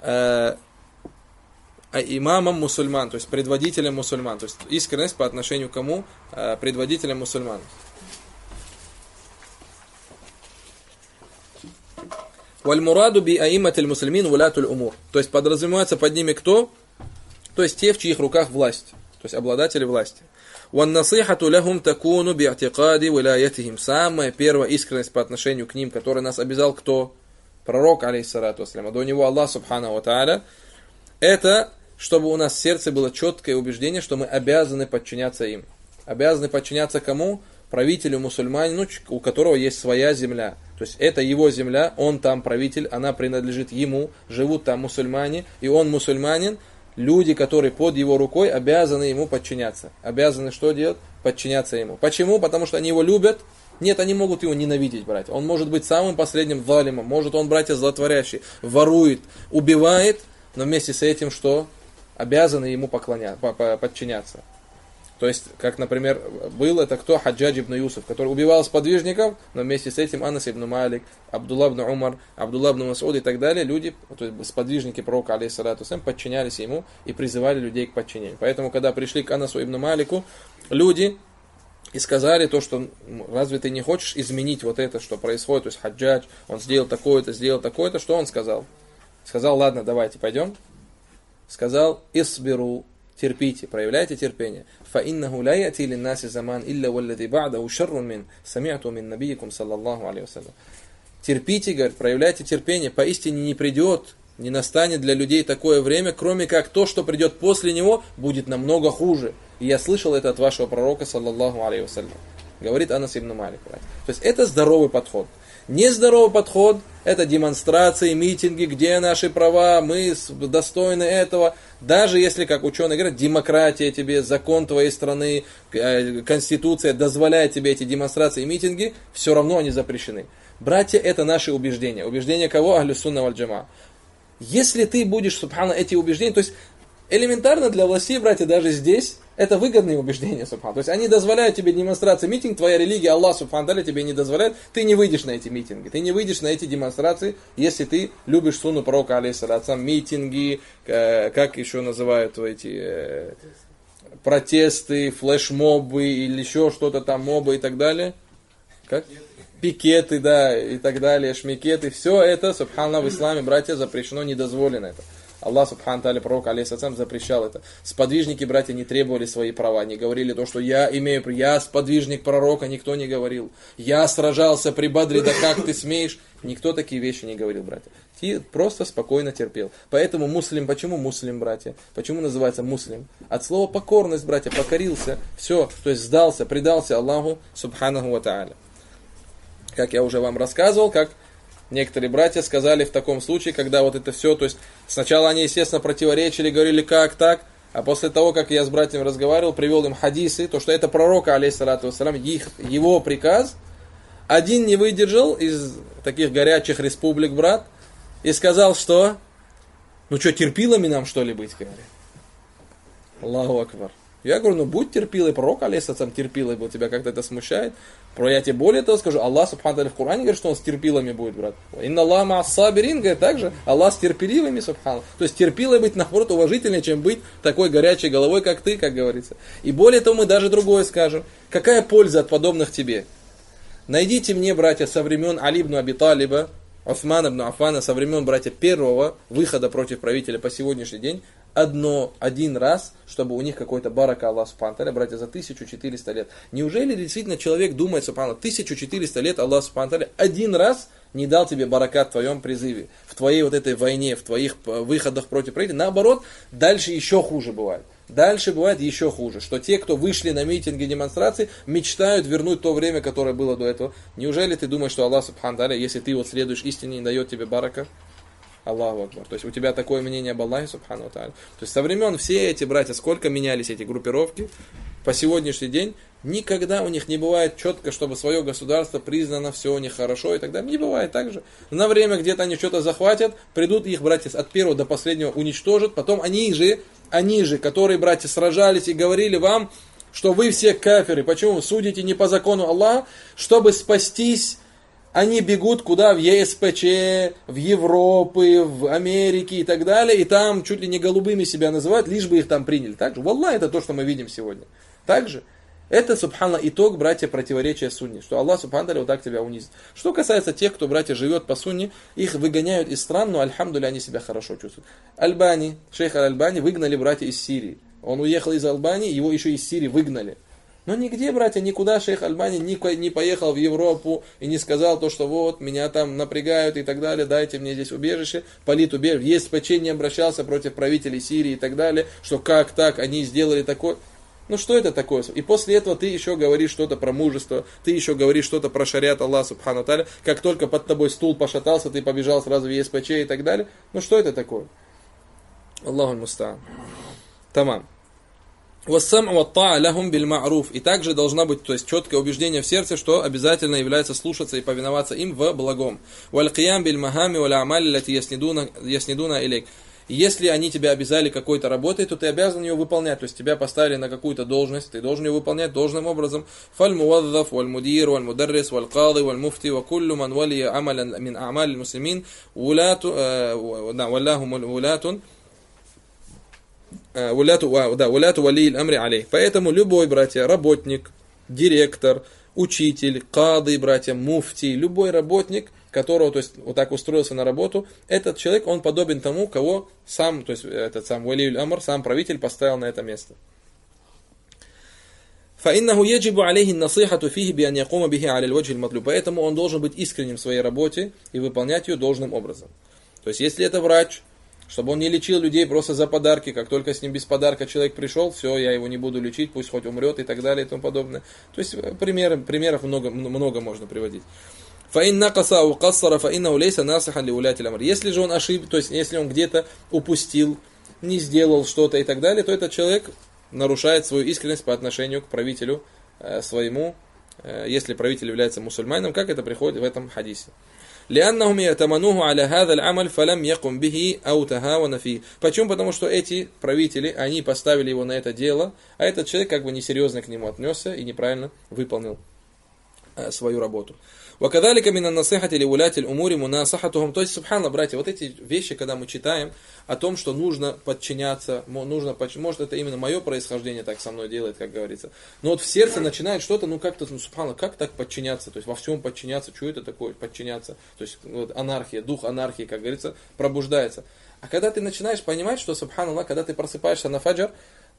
имамам мусульман, то есть предводителям мусульман. То есть искренность по отношению к кому? Предводителям мусульман. Вальмураду би аимматиль муслимин вулятуль умур. То есть подразумевается под ними кто? То есть те, в чьих руках власть. То есть обладатели власти. Ваннасихату лахум такуну би'атикади вилаятихим. Самая первая искренность по отношению к ним, которая нас обязал кто? Пророк, алейхиссалату вассалям. А до него Аллах, субханаху ва тааля. Это, чтобы у нас в сердце было четкое убеждение, что мы обязаны подчиняться им. Обязаны подчиняться кому? Правителю мусульманину, у которого есть своя земля. То есть это его земля, он там правитель, она принадлежит ему, живут там мусульмане, и он мусульманин, люди, которые под его рукой, обязаны ему подчиняться. Обязаны что делать? Подчиняться ему. Почему? Потому что они его любят. Нет, они могут его ненавидеть, братья. Он может быть самым последним залимом, может он, братья, злотворящий, ворует, убивает, но вместе с этим что? Обязаны ему подчиняться. То есть, как, например, был это кто? Хаджадж ибн Юсуф, который убивал сподвижников, но вместе с этим Анас ибн Малик, Абдулла ибн Умар, Абдулла ибн Мас'уд и так далее, люди, то есть сподвижники пророка, алейхиссалату вассалям, подчинялись ему и призывали людей к подчинению. Поэтому, когда пришли к Анасу ибн Малику, люди и сказали то, что разве ты не хочешь изменить вот это, что происходит, то есть Хаджадж, он сделал такое-то, что он сказал? Сказал, ладно, давайте пойдем. Сказал, исбиру, терпите, проявляйте терпение. فَإِنَّهُ لَا يَأْتِي لِلنَّاسِ زَمَانٍ إِلَّا وَالَّذِي بَعْدَهُ شَرٌّ مِّنْ سَمِعْتُ مِنْ نَبِيِّكُمْ صلى الله عليه وسلم. Терпите, говорит, проявляйте терпение. Поистине не придет, не настанет для людей такое время, кроме как то, что придет после него, будет намного хуже. И я слышал это от вашего пророка, саллаллаху алейхи вассалям. Говорит Анас ибн Малик. То есть это здоровый подход. Нездоровый подход – это демонстрации, митинги, где наши права, мы достойны этого. Даже если, как ученые говорят, демократия тебе, закон твоей страны, конституция дозволяет тебе эти демонстрации и митинги, все равно они запрещены. Братья, это наши убеждения. Убеждения кого? Ахлю сунна валь джама. Если ты будешь, субхана, эти убеждения, то есть элементарно для властей, братья, даже здесь, это выгодные убеждения, субхан. То есть они дозволяют тебе демонстрации, митинг, твоя религия, Аллах, субхан, тебе не дозволяет, ты не выйдешь на эти митинги, ты не выйдешь на эти демонстрации, если ты любишь сунну пророка, алейхиссалату, митинги, как еще называют эти протесты, флешмобы или еще что-то там, мобы и так далее. Как? Пикеты, да, и так далее, шмикеты, все это, субханаллах, в исламе, братья, запрещено, не дозволено это. Аллах, субхану тааля, пророк, алейхиссалям, запрещал это. Сподвижники, братья, не требовали свои права, не говорили то, что я сподвижник пророка, никто не говорил. Я сражался при Бадре, да как ты смеешь? Никто такие вещи не говорил, братья. Ты просто спокойно терпел. Поэтому муслим, почему муслим, братья? Почему называется муслим? От слова покорность, братья, покорился, все, то есть сдался, предался Аллаху, субханаху ва тааля. Как я уже вам рассказывал, как некоторые братья сказали в таком случае, когда вот это все, то есть сначала они, естественно, противоречили, говорили, как так, а после того, как я с братьями разговаривал, привел им хадисы, то, что это пророка, алейхиссалату вассалям, его приказ, один не выдержал из таких горячих республик, брат, и сказал, что, ну что, терпилами нам, что ли, быть, говорит. Аллаху акбар. Я говорю, ну будь терпилой, пророк, алейхиссалам, терпилой был, тебя как-то это смущает. Я тебе более того скажу, Аллах, субхану тааля, в Коране говорит, что он с терпилами будет, брат. Инна Аллах ма'ас-сабирин, говорит, также Аллах с терпеливыми, субхану. То есть терпилой быть, наоборот, уважительнее, чем быть такой горячей головой, как ты, как говорится. И более того, мы даже другое скажем. Какая польза от подобных тебе? Найдите мне, братья, со времен Али ибн Аби Талиба, Усмана ибн Аффана, со времен, братья, первого выхода против правителя по сегодняшний день, один раз, чтобы у них какой-то барака, Аллах субхану тааля, братья, за 1400 лет. Неужели действительно человек думает, субхану, 1400 лет Аллах субхану тааля один раз не дал тебе баракат в твоем призыве, в твоей вот этой войне, в твоих выходах против правителя? Наоборот, дальше еще хуже бывает. Дальше бывает еще хуже, что те, кто вышли на митинги, демонстрации, мечтают вернуть то время, которое было до этого. Неужели ты думаешь, что Аллах субхану тааля, если ты вот следуешь истине, не дает тебе барака? Аллаху акбар. То есть у тебя такое мнение об Аллахе, субхану тааля. То есть со времен все эти братья, сколько менялись эти группировки, по сегодняшний день, никогда у них не бывает четко, чтобы свое государство признано, все у них хорошо и так далее. Не бывает так же. На время где-то они что-то захватят, придут их братья от первого до последнего уничтожат, потом они же, которые, братья, сражались и говорили вам, что вы все кафиры. Почему вы судите не по закону Аллаха? Чтобы спастись, они бегут куда? В ЕСПЧ, в Европы, в Америке и так далее. И там чуть ли не голубыми себя называют, лишь бы их там приняли. Так же? Валлах, это то, что мы видим сегодня. Также это, субхана, итог, братья, противоречия сунне. Что Аллах, субхана, вот так тебя унизит. Что касается тех, кто, братья, живет по сунне, их выгоняют из стран, но, альхамдулилля, они себя хорошо чувствуют. Альбани, шейх Аль-Альбани выгнали братья из Сирии. Он уехал из Албании, его еще из Сирии выгнали. Но нигде, братья, никуда шейх Альбани не поехал в Европу и не сказал то, что вот, меня там напрягают и так далее, дайте мне здесь убежище, политубежище. В ЕСПЧ не обращался против правителей Сирии и так далее, что как так, они сделали такое. Ну что это такое? И после этого ты еще говоришь что-то про мужество, ты еще говоришь что-то про шариат Аллаха субхану тааля. Как только под тобой стул пошатался, ты побежал сразу в ЕСПЧ и так далее. Ну что это такое? Аллаху мустаан. Тамам. وَالسَّمْعُ وَالطَّاعَ لَهُمْ بِالْمَعْرُوфِ. И также должна быть, то есть, четкое убеждение в сердце, что обязательно является слушаться и повиноваться им в благом. وَالْقِيَامْ بِالْمَهَامِ وَالْأَعْمَالِ الَّتِي يَسْنِدُونَ إِلَيْكَ. Если они тебя обязали какой-то работой, то ты обязан ее выполнять. То есть тебя поставили на какую-то должность, ты должен ее выполнять должным образом. فَالْمُوَظَّفُ وَالْمُدِيرُ وَالْمُدَرِّسُ وَالْقَاضِي وَالْمُفْتِي وَكُلُّ مَنْ وَلِيَ عَمَلًا مِنْ أَعْمَالِ الْمُسْلِمِينَ وَلَّاهُمُ وُلَاتٌ валяту вали амри алей. Поэтому любой, братья, работник, директор, учитель, кады, братья, муфти, любой работник, которого, то есть, вот так устроился на работу, этот человек, он подобен тому, кого сам, то есть, этот сам валиуль амр, сам правитель поставил на это место. فَإِنَّهُ يَجِبُ عَلَيْهِ النَّصِيحَةُ فِيهِ بِأَنْ يَقُومَ بِهِ عَلَى الْوَجْهِ الْمَطْلُوبِ. Поэтому он должен быть искренним в своей работе и выполнять ее должным образом. То есть, если это врач, чтобы он не лечил людей просто за подарки, как только с ним без подарка человек пришел, все, я его не буду лечить, пусть хоть умрет и так далее и тому подобное. То есть примеров много можно приводить. فَإِنْ نَقَصَ أَوْ قَصَّرَ فَإِنَّهُ لَيْسَ نَاصِحًا لِوُلَاةِ الْأَمْرِ. Если же он ошибся, то есть если он где-то упустил, не сделал что-то и так далее, то этот человек нарушает свою искренность по отношению к правителю своему, если правитель является мусульманином, как это приходит в этом хадисе. لأنهم يأتمنوه على هذا العمل فلم يقم به أو تهاون فيه. Почему? Потому что эти правители, они поставили его на это дело, а этот человек как бы несерьезно к нему отнесся и неправильно выполнил свою работу. وَكَذَلِكَ مِنَ النَّصِيحَةِ لِوُلَاةِ الْأُمُورِ مُنَاصَحَتُهُمْ. То есть, субханаллах, братья, вот эти вещи, когда мы читаем о том, что нужно подчиняться, может это именно мое происхождение так со мной делает, как говорится, но вот в сердце начинает что-то, как-то, субханаллах, как так подчиняться, то есть во всем подчиняться, что это такое, подчиняться, то есть вот, анархия, дух анархии, как говорится, пробуждается. А когда ты начинаешь понимать, что, субханаллах, когда ты просыпаешься на фаджр,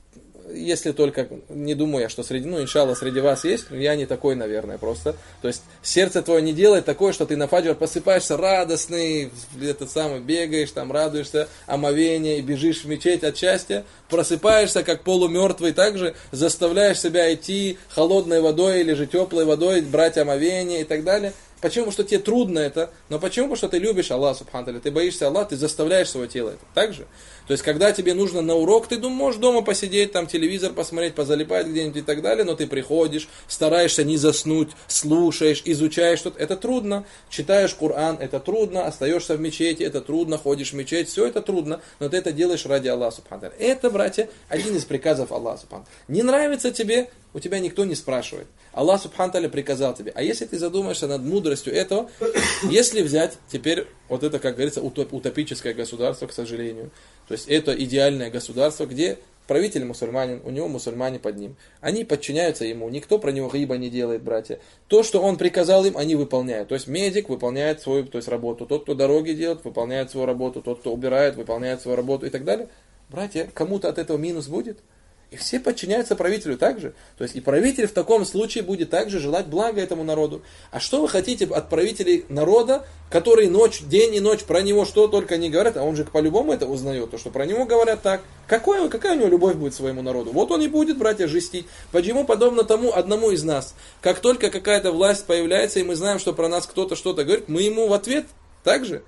если только, не думаю я, что иншалла, среди вас есть, я не такой, наверное, просто. То есть, сердце твое не делает такое, что ты на фаджр просыпаешься радостный, бегаешь, там, радуешься, омовение, и бежишь в мечеть от счастья, просыпаешься как полумертвый, также заставляешь себя идти холодной водой или же теплой водой, брать омовение и так далее. Почему? Потому что тебе трудно это, но почему? Потому что ты любишь Аллаха, субхану, ты боишься Аллаха, ты заставляешь свое тело это. Так же? То есть, когда тебе нужно на урок, ты можешь дома посидеть, там телевизор посмотреть, позалипать где-нибудь и так далее, но ты приходишь, стараешься не заснуть, слушаешь, изучаешь что-то. Это трудно. Читаешь Коран, это трудно. Остаешься в мечети, это трудно. Ходишь в мечеть, все это трудно, но ты это делаешь ради Аллаха, субхану. Это, братья, один из приказов Аллаха, субхану. Не нравится тебе, у тебя никто не спрашивает. Аллах, субхану та'аля, приказал тебе. А если ты задумаешься над мудростью этого, если взять теперь вот это, как говорится, утопическое государство, к сожалению, то есть это идеальное государство, где правитель мусульманин, у него мусульмане под ним. Они подчиняются ему, никто про него гиба не делает, братья. То, что он приказал им, они выполняют. То есть медик выполняет свою, то есть, работу. Тот, кто дороги делает, выполняет свою работу. Тот, кто убирает, выполняет свою работу и так далее. Братья, кому-то от этого минус будет? И все подчиняются правителю также. То есть и правитель в таком случае будет также желать блага этому народу. А что вы хотите от правителей народа, который день и ночь про него что только не говорят, а он же по-любому это узнает, то что про него говорят так. Какая у него любовь будет к своему народу? Вот он и будет, братья, жестить. Почему? Подобно тому одному из нас. Как только какая-то власть появляется, и мы знаем, что про нас кто-то что-то говорит, мы ему в ответ так же.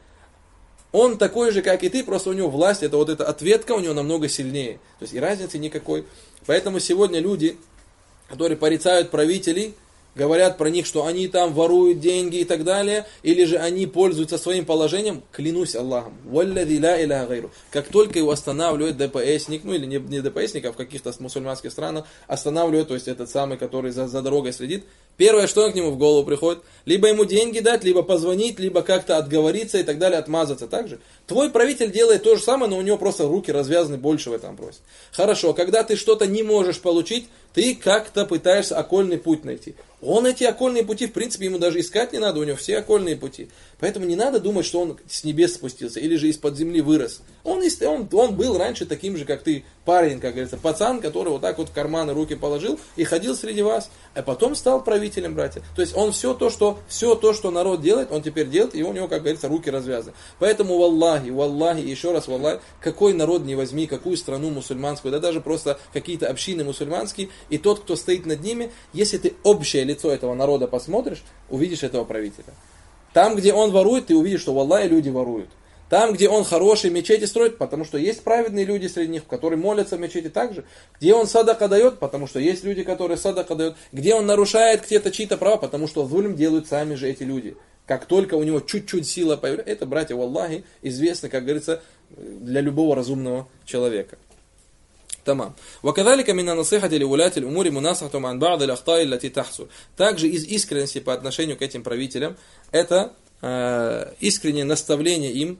Он такой же, как и ты, просто у него власть, это вот эта ответка у него намного сильнее. То есть и разницы никакой. Поэтому сегодня люди, которые порицают правителей, говорят про них, что они там воруют деньги и так далее, или же они пользуются своим положением, клянусь Аллахом, валлади ла иляха гайру. Как только его останавливает ДПСник, или не ДПСник, а в каких-то мусульманских странах останавливает, то есть этот самый, который за дорогой следит, первое, что к нему в голову приходит, либо ему деньги дать, либо позвонить, либо как-то отговориться и так далее, отмазаться. Также твой правитель делает то же самое, но у него просто руки развязаны больше в этом вопросе. Хорошо, когда ты что-то не можешь получить, ты как-то пытаешься окольный путь найти. Он эти окольные пути, в принципе, ему даже искать не надо, у него все окольные пути. Поэтому не надо думать, что он с небес спустился или же из-под земли вырос. Он был раньше таким же, как ты, парень, как говорится, пацан, который вот так вот в карманы руки положил и ходил среди вас, а потом стал правителем, братья. То есть он все то, что народ делает, он теперь делает, и у него, как говорится, руки развязаны. Поэтому валлахи, еще раз валлахи, какой народ не возьми, какую страну мусульманскую, да даже просто какие-то общины мусульманские, и тот, кто стоит над ними, если ты общее лицо этого народа посмотришь, увидишь этого правителя. Там, где он ворует, ты увидишь, что валлахи люди воруют. Там, где он хорошие мечети строит, потому что есть праведные люди среди них, которые молятся в мечети также. Где он садака дает, потому что есть люди, которые садака дают. Где он нарушает где-то чьи-то права, потому что зулим делают сами же эти люди. Как только у него чуть-чуть сила появляется, это, братья, валлахи, известно, как говорится, для любого разумного человека. Тамам. وكذلك من النصيحة لولاة الأمور مناصحتهم عن بعض الأخطاء التي تحصل. Также из искренности по отношению к этим правителям, это искреннее наставление им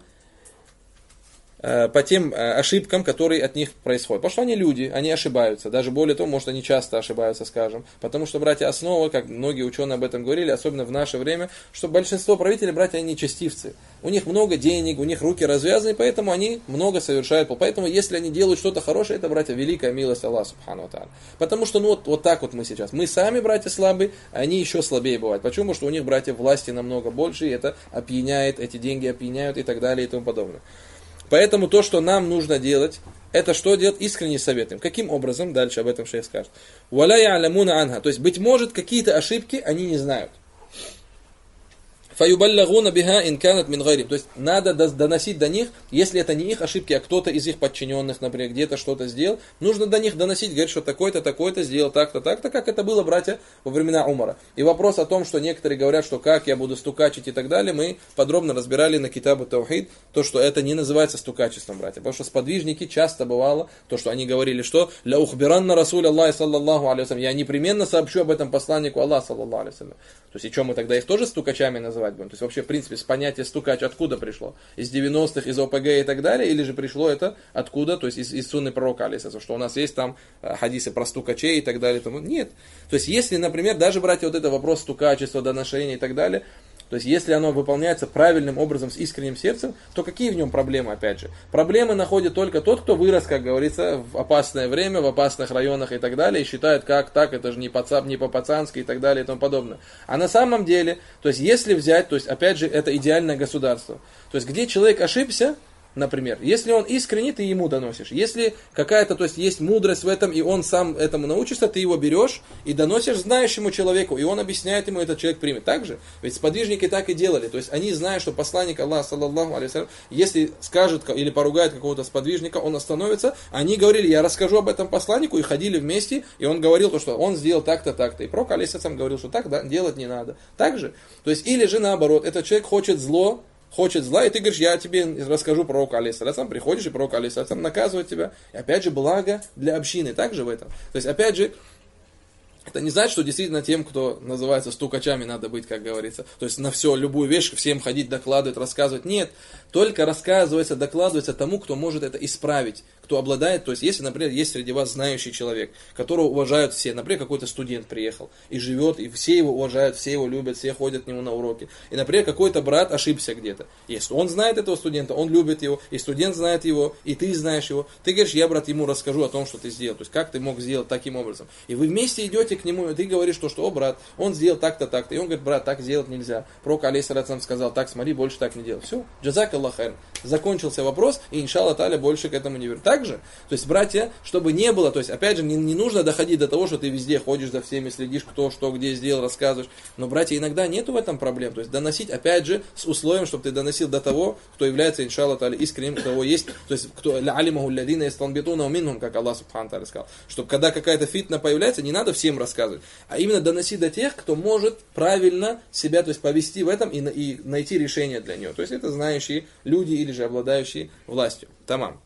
по тем ошибкам, которые от них происходят. Потому что они люди, они ошибаются. Даже более того, может, они часто ошибаются, скажем. Потому что, братья, основа, как многие ученые об этом говорили, особенно в наше время, что большинство правителей, братья, они нечестивцы. У них много денег, у них руки развязаны, поэтому они много совершают. Поэтому, если они делают что-то хорошее, это, братья, великая милость Аллаха Субхану ва Тааля. Потому что, вот так вот мы сейчас. Мы сами, братья, слабые, а они еще слабее бывают. Почему? Потому что у них, братья, власти намного больше, и это опьяняет, эти деньги опьяняют и так далее и тому подобное. Поэтому то, что нам нужно делать, это что делать? Искренне советуем. Каким образом? Дальше об этом шейх скажет. «Валя я'ламуна анха». То есть, быть может, какие-то ошибки они не знают. «Фаюбаллагуна биха инканат мин гайрим». То есть, надо доносить до них, если это не их ошибки, а кто-то из их подчиненных, например, где-то что-то сделал, нужно до них доносить, говорить, что такой-то, такой-то сделал так-то, так-то, как это было, братья, во времена Умара. И вопрос о том, что некоторые говорят, что как я буду стукачить и так далее, мы подробно разбирали на Китабу Таухид, то, что это не называется стукачеством, братья. Потому что сподвижники часто бывало, то, что они говорили, что «Ля ухбиранна Расуль Аллахи саллаллаху алейхи вассалям». Я непременно сообщу об этом посланнику Аллаха саллаллаху алейхи вассалям. То есть, и что мы тогда их тоже стукачами называть будем? То есть, вообще, в принципе, понятие стукач откуда пришло? Из 90-х, из ОПГ и так далее? Или же пришло это откуда? То есть, из сунны пророка, алейхиссалям, что у нас есть там хадисы про стукачей и так далее. Тому. Нет. То есть, если, например, даже, братья, вот это вопрос стукачества, доношения и так далее, то есть, если оно выполняется правильным образом, с искренним сердцем, то какие в нем проблемы, опять же? Проблемы находит только тот, кто вырос, как говорится, в опасное время, в опасных районах и так далее, и считает, как так, это же не по-пацански и так далее и тому подобное. А на самом деле, то есть, если взять, то есть, опять же, это идеальное государство. То есть, где человек ошибся, например, если он искренне, ты ему доносишь. Если какая-то, то есть есть мудрость в этом, и он сам этому научится, ты его берешь и доносишь знающему человеку, и он объясняет ему, этот человек примет. Так же? Ведь сподвижники так и делали. То есть они знают, что посланник Аллаха, саллаллаху алейхи вассалям, если скажет или поругает какого-то сподвижника, он остановится. Они говорили, я расскажу об этом посланнику, и ходили вместе, и он говорил, что он сделал так-то, так-то. И пророк алейхиссалям говорил, что так делать не надо. Так же? То есть, или же наоборот, этот человек хочет зла, и ты говоришь, я тебе расскажу про пророка алейхиссалям, приходишь, и пророк алейхиссалям наказывает тебя. И опять же, благо для общины, также в этом. То есть, опять же, это не значит, что действительно тем, кто называется стукачами, надо быть, как говорится. То есть, на все, любую вещь, всем ходить, докладывать, рассказывать. Нет, только рассказывается, докладывается тому, кто может это исправить, кто обладает, то есть, если, например, есть среди вас знающий человек, которого уважают все, например, какой-то студент приехал и живет, и все его уважают, все его любят, все ходят к нему на уроки. И, например, какой-то брат ошибся где-то. Если он знает этого студента, он любит его, и студент знает его, и ты знаешь его, ты говоришь, я, брат, ему расскажу о том, что ты сделал, то есть, как ты мог сделать таким образом. И вы вместе идете к нему, и ты говоришь, что, о, брат, он сделал так-то, так-то. И он говорит, брат, так сделать нельзя. Пророк алейхиссалям сказал, так, смотри, больше так не делай. Все, джазак Аллах хайр. Закончился вопрос, и иншаллах та'аля больше к этому не верю. Так же, то есть, братья, чтобы не было, то есть, опять же, не нужно доходить до того, что ты везде ходишь за всеми, следишь, кто, что, где сделал, рассказываешь. Но, братья, иногда нету в этом проблем. То есть, доносить, опять же, с условием, чтобы ты доносил до того, кто является, иншаллах та'аля, искренним, у кого есть, то есть, кто, алимаху лядина истанбитуна минхум, как Аллах субхану та'аля сказал. Чтобы, когда какая-то фитна появляется, не надо всем рассказывать, а именно доносить до тех, кто может правильно себя, то есть, повести в этом и найти решение для него. То есть, это знающие люди или же обладающие властью. Тамам.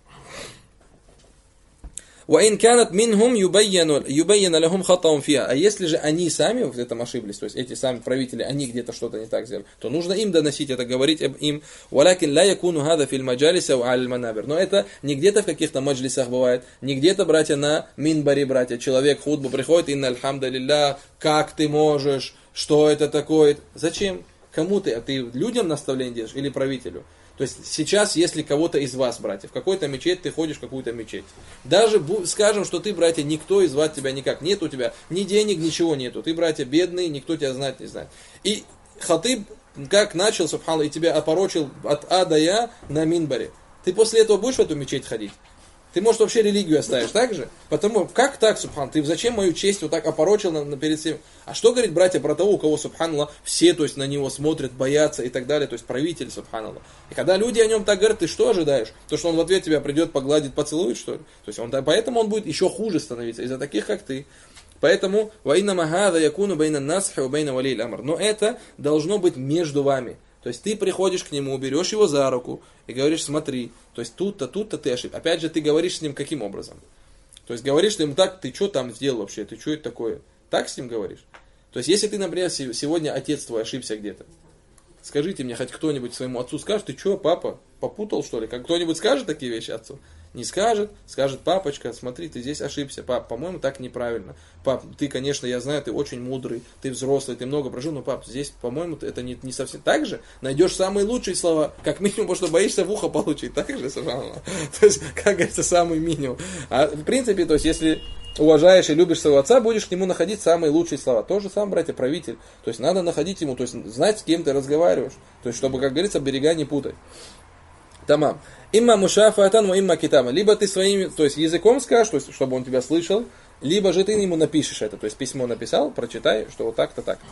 وَإِنْ كَانَتْ مِنْهُمْ يُبَيَّنَ لَهُمْ خَطَأٌ فِيهَا. А если же они сами в этом ошиблись, то есть эти сами правители, они где-то что-то не так сделали, то нужно им доносить это, говорить им. وَلَكِنْ لَا يَكُونُ هَذَا فِي الْمَجَالِسِ وَعَلَى الْمَنَابِرِ. Но это не где-то в каких-то маджлисах бывает, не где-то, братья, на минбаре, братья, человек худбу приходит, инна альхамда лилля, как ты можешь, что это такое? Зачем? Кому ты? А ты людям наставление делаешь или правителю? То есть сейчас, если кого-то из вас, братья, в какой-то мечеть, ты ходишь в какую-то мечеть. Даже скажем, что ты, братья, никто и звать тебя никак. Нет у тебя ни денег, ничего нету. Ты, братья, бедный, никто тебя знать не знает. И хатыб, как начал, субханаллах, и тебя опорочил от А до Я на минбаре. Ты после этого будешь в эту мечеть ходить? Ты, может, вообще религию оставишь, так же? Потому, как так, субхан, ты зачем мою честь вот так опорочил перед всеми? А что говорит, братья, про того, у кого, субханаллах, все, то есть, на него смотрят, боятся и так далее, то есть, правитель, субханаллах. И когда люди о нем так говорят, ты что ожидаешь? То, что он в ответ тебя придет, погладит, поцелует, что ли? То есть, поэтому он будет еще хуже становиться, из-за таких, как ты. Поэтому, но это должно быть между вами. То есть ты приходишь к нему, берешь его за руку и говоришь, смотри, то есть тут-то ты ошибся. Опять же, ты говоришь с ним каким образом? То есть говоришь ему так, ты что там сделал вообще, ты что это такое? Так с ним говоришь? То есть если ты, например, сегодня отец твой ошибся где-то, скажите мне, хоть кто-нибудь своему отцу скажет, ты что, папа, попутал что ли? Как кто-нибудь скажет такие вещи отцу? Не скажет, скажет, папочка, смотри, ты здесь ошибся, пап, по-моему, так неправильно. Пап, ты, конечно, я знаю, ты очень мудрый, ты взрослый, ты много прожил, но, пап, здесь, по-моему, это не совсем так же. Найдешь самые лучшие слова, как минимум, потому что боишься в ухо получить, так же, субханаллах. То есть, как говорится, самый минимум. А в принципе, то есть, если уважаешь и любишь своего отца, будешь к нему находить самые лучшие слова. То же самое, братья, правитель. То есть, надо находить ему, то есть, знать, с кем ты разговариваешь. То есть, чтобы, как говорится, берега не путать. Тамам. Имма мушафатан, имма китама. Либо ты своим, то есть языком скажешь, то есть, чтобы он тебя слышал, либо же ты ему напишешь это. То есть письмо написал, прочитай, что вот так-то так.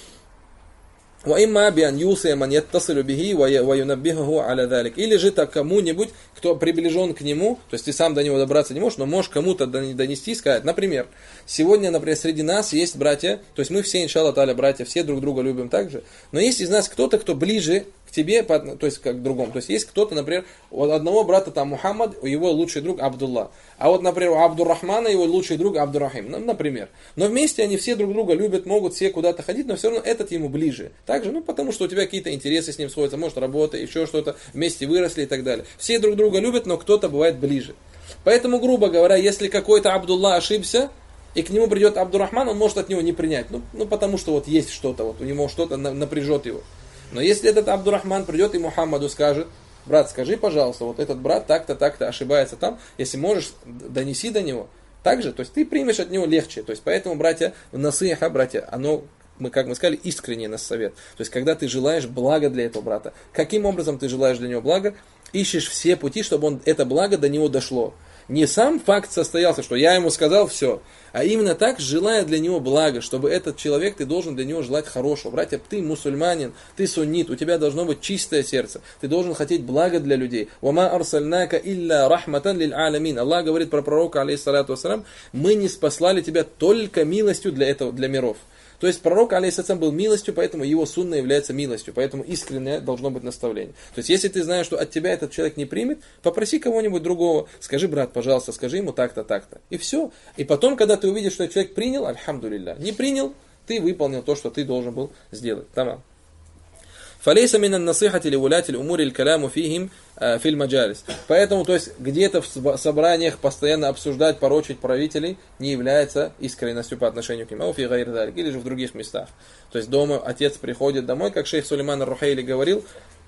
Или же так кому-нибудь, кто приближен к нему, то есть ты сам до него добраться не можешь, но можешь кому-то донести, сказать. Например, сегодня, например, среди нас есть братья, то есть мы все, иншаллах та'аля, братья, все друг друга любим также, но есть из нас кто-то, кто ближе к тебе, то есть как к другому. То есть есть кто-то, например, у одного брата там Мухаммад, у его лучший друг Абдулла. А вот, например, у Абдуррахмана его лучший друг Абдуррахим, например. Но вместе они все друг друга любят, могут все куда-то ходить, но все равно этот ему ближе. Также, потому что у тебя какие-то интересы с ним сходятся, может работа, еще что-то, вместе выросли и так далее. Все друг друга любят, но кто-то бывает ближе. Поэтому, грубо говоря, если какой-то Абдулла ошибся, и к нему придет Абдуррахман, он может от него не принять. Потому что вот есть что-то, вот у него что-то напряжет его. Но если этот Абдуррахман придет и Мухаммаду скажет, брат, скажи, пожалуйста, вот этот брат так-то ошибается там, если можешь, донеси до него. Также, то есть ты примешь от него легче. То есть поэтому, братья, насыха, братья, оно, как мы сказали, искренний нас совет. То есть когда ты желаешь блага для этого брата. Каким образом ты желаешь для него блага? Ищешь все пути, чтобы это благо до него дошло. Не сам факт состоялся, что я ему сказал все, а именно так, желая для него блага, чтобы этот человек, ты должен для него желать хорошего. Братья, ты мусульманин, ты суннит, у тебя должно быть чистое сердце, ты должен хотеть блага для людей. «Вама арсальнака илля рахматан лиль аламин». Аллах говорит про пророка, алейхиссалату вассалям, мы не спаслали тебя только милостью для миров. То есть пророк, алейхиссалям, был милостью, поэтому его сунна является милостью, поэтому искреннее должно быть наставление. То есть если ты знаешь, что от тебя этот человек не примет, попроси кого-нибудь другого, скажи, брат, пожалуйста, скажи ему так-то, так-то. И все. И потом, когда ты увидишь, что человек принял, альхамдулилля, не принял, ты выполнил то, что ты должен был сделать. Тамам. فليس من النصيحة لولاة الأمور الكلام فيهم في المجالس. Поэтому, то есть, где-то в собраниях постоянно обсуждать, порочить правителей не является искренностью по отношению к ним. Или же в других местах. То есть, дома отец приходит домой, как шейх Сулейман ар-Рухайли говорил,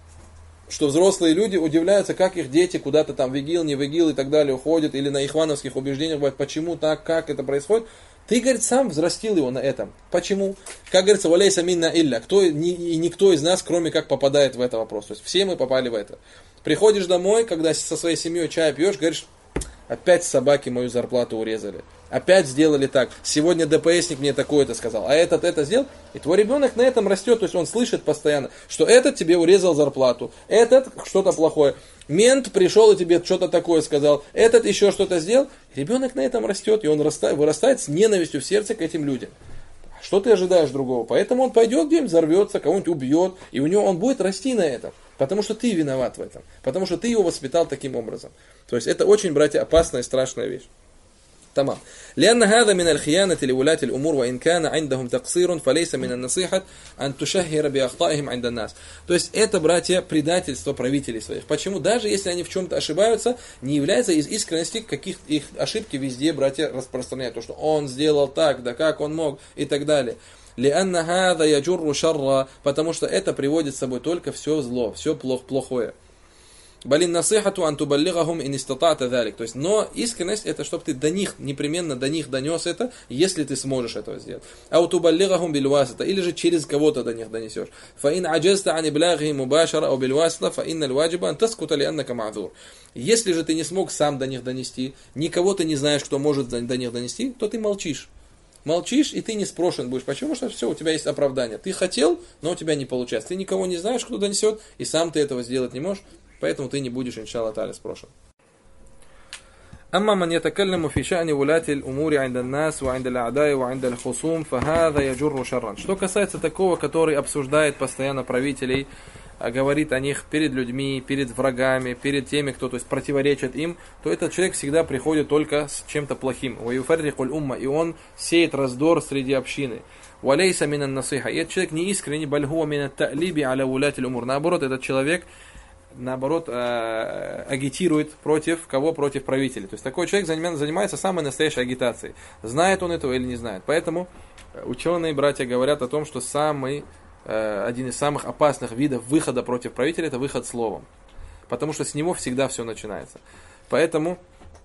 что взрослые люди удивляются, как их дети куда-то там в ИГИЛ, не в ИГИЛ и так далее уходят, или на ихвановских убеждениях бывает, почему так, как это происходит. Ты, говорит, сам взрастил его на этом. Почему? Как говорится, валяйса минна илля. Никто из нас, кроме как, попадает в этот вопрос. То есть все мы попали в это. Приходишь домой, когда со своей семьей чай пьешь, говоришь, опять собаки мою зарплату урезали. Опять сделали так. Сегодня ДПСник мне такое-то сказал. А этот это сделал. И твой ребенок на этом растет. То есть он слышит постоянно, что этот тебе урезал зарплату. Этот что-то плохое. Мент пришел и тебе что-то такое сказал. Этот еще что-то сделал. Ребенок на этом растет. И он вырастает с ненавистью в сердце к этим людям. Что ты ожидаешь другого? Поэтому он пойдет где-нибудь, взорвется, кого-нибудь убьет. И у него он будет расти на этом. Потому что ты виноват в этом. Потому что ты его воспитал таким образом. То есть это очень, братья, опасная и страшная вещь. تمام. لأن هذا من الخيانة لولاة الأمور وإن كان عندهم تقصير فليس من النصيحة أن تشهر بأخطائهم عند الناس. То есть это, братья, предательство правителей своих. Почему? Даже если они в чем-то ошибаются, не является из искренности, каких их ошибки везде, братья, распространяют. То, что он сделал так, да как он мог и так далее. لأن هذا يجر شر, потому что это приводит с собой только все зло, все плохое. Балин насихату антубаллигахум ин истатата залик. То есть, но искренность это, чтобы ты до них, непременно до них донес это, если ты сможешь этого сделать. Аутубаллигахум бильвасита, или же через кого-то до них донесешь. Фаин аджазта ани бляхи мубашара ау бильвасита, фаин аль-ваджиба антаскута ли аннака ма'зур. Если же ты не смог сам до них донести, никого ты не знаешь, кто может до них донести, то ты молчишь. Молчишь, и ты не спрошен будешь. Почему? Потому что все, у тебя есть оправдание. Ты хотел, но у тебя не получается. Ты никого не знаешь, кто донесет, и сам ты этого сделать не можешь. Поэтому ты не будешь, иншаллах та'аля, спрошен. أما من يتكلم في شأن ولاة الأمور عند الناس وعند الأعداء وعند الخصوم فهذا يجر شرا. Что касается такого, который обсуждает постоянно правителей, говорит о них перед людьми, перед врагами, перед теми, кто, то есть, противоречит им, то этот человек всегда приходит только с чем-то плохим. И он сеет раздор среди общины. وَلَيْسَ مِنَ النَّصِيحَ. И этот человек не искренний, بَلْ هُوَ مِنَ التَّأْلِيبِ عَلَى وُلَاةِ الْأُمُورِ. Наоборот, этот человек агитирует против кого? Против правителей. То есть такой человек занимается самой настоящей агитацией. Знает он этого или не знает. Поэтому ученые братья говорят о том, что один из самых опасных видов выхода против правителя — это выход словом. Потому что с него всегда все начинается. Поэтому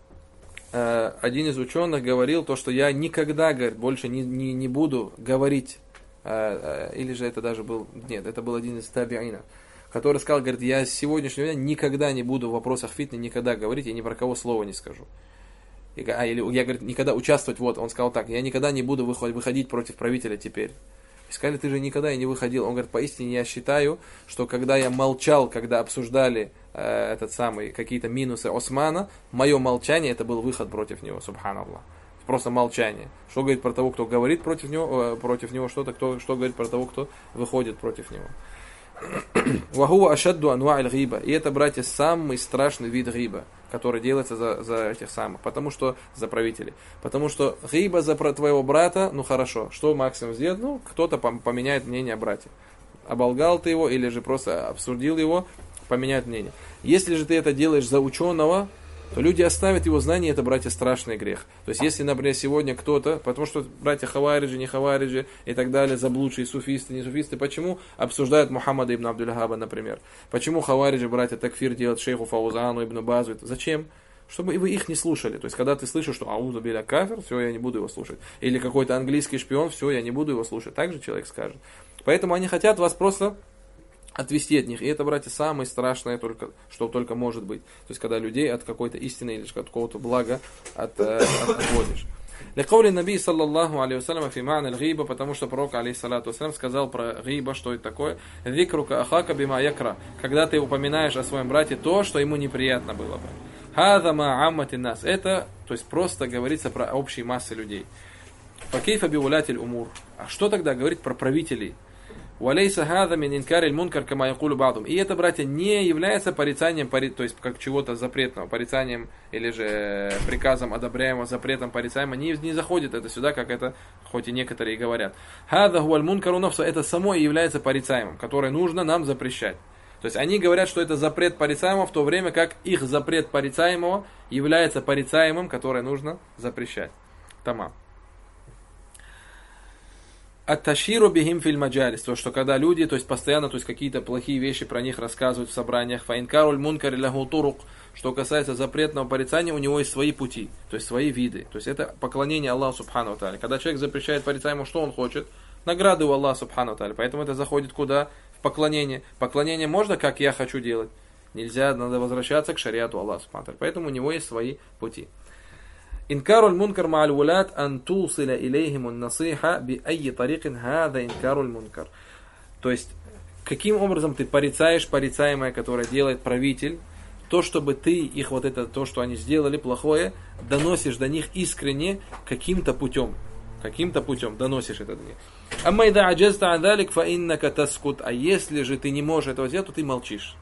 один из ученых говорил то, что я никогда, говорит, больше не буду говорить, или же это даже был, нет, это был один из табиинов, который сказал, говорит, я с сегодняшнего дня никогда не буду в вопросах фитны никогда говорить, я ни про кого слова не скажу. Или я, говорит, никогда участвовать, вот, он сказал так, я никогда не буду выходить против правителя теперь. И сказали, ты же никогда и не выходил. Он говорит, поистине я считаю, что когда я молчал, когда обсуждали какие-то минусы Османа, мое молчание это был выход против него, субханаллах. Просто молчание. Что говорит про того, кто говорит против него что-то, что говорит про того, кто выходит против него. Вахуа ашадду анва'иль гиба. И это, братья, самый страшный вид гиба, который делается за этих самых, потому что за правителей. Потому что гиба за твоего брата, ну хорошо, что максимум сделать? Ну, кто-то поменяет мнение о брате. Оболгал ты его или же просто обсудил его, поменяет мнение. Если же ты это делаешь за ученого, то люди оставят его знания, это, братья, страшный грех. То есть, если, например, сегодня кто-то, потому что братья хавариджи, не хавариджи и так далее, заблудшие суфисты, не суфисты, почему обсуждают Мухаммада ибн Абдуль-Вахаба, например? Почему хавариджи, братья, такфир делают шейху Фаузану, ибн Базу? Зачем? Чтобы вы их не слушали. То есть, когда ты слышишь, что аузу биля кафир, все, я не буду его слушать. Или какой-то английский шпион, все, я не буду его слушать. Так же человек скажет. Поэтому они хотят вас просто отвести от них. И это, братья, самое страшное, что только может быть. То есть, когда людей от какой-то истины или от какого-то блага отводишь. Ликаули Наби саллаллаху алейхи вассалям фи ма'на аль-гиба, потому что пророк алейхиссалату вассалям сказал про гиба, что это такое. Зикрука ахака бима якра. Когда ты упоминаешь о своем брате то, что ему неприятно было бы. Хаза ма аммати нас. Это, то есть, просто говорится про общие массы людей. Факейфа би уляти аль-умур. А что тогда говорить про правителей? Валейса хаза мин инкариль мункар кама якулу ба'дум. И это, братья, не является порицанием, то есть как чего-то запретного, порицанием или же приказом одобряемого, запретом порицаемого. Не заходит это сюда, как это, хоть и некоторые говорят. Хаза хуаль мункару нафса. Это само и является порицаемым, которое нужно нам запрещать. То есть они говорят, что это запрет порицаемого, в то время как их запрет порицаемого является порицаемым, которое нужно запрещать. Тамам. Ат-таширу бихим филь маджалис, то, что когда люди, то есть постоянно, то есть какие-то плохие вещи про них рассказывают в собраниях, фаинкаруль мункари лаху турук, что касается запретного порицания, у него есть свои пути, то есть свои виды, то есть это поклонение Аллаху субхану ва тааля. Когда человек запрещает порицаемому, что он хочет? Награды у Аллаха субхану ва тааля, поэтому это заходит куда? В поклонение. Поклонение можно, как я хочу делать? Нельзя, надо возвращаться к шариату Аллаха субхану ва тааля, поэтому у него есть свои пути. Инкаруль мункар ма'аль вулат ан тусиля илейхимун насиха би айи тарикин хада инкаруль мункар. То есть, каким образом ты порицаешь порицаемое, которое делает правитель, то, чтобы ты их вот это, то, что они сделали плохое, доносишь до них искренне каким-то путем доносишь это до них. Амма ида аджазта ан далик фа иннака таскут. А если же ты не можешь этого сделать, то ты молчишь.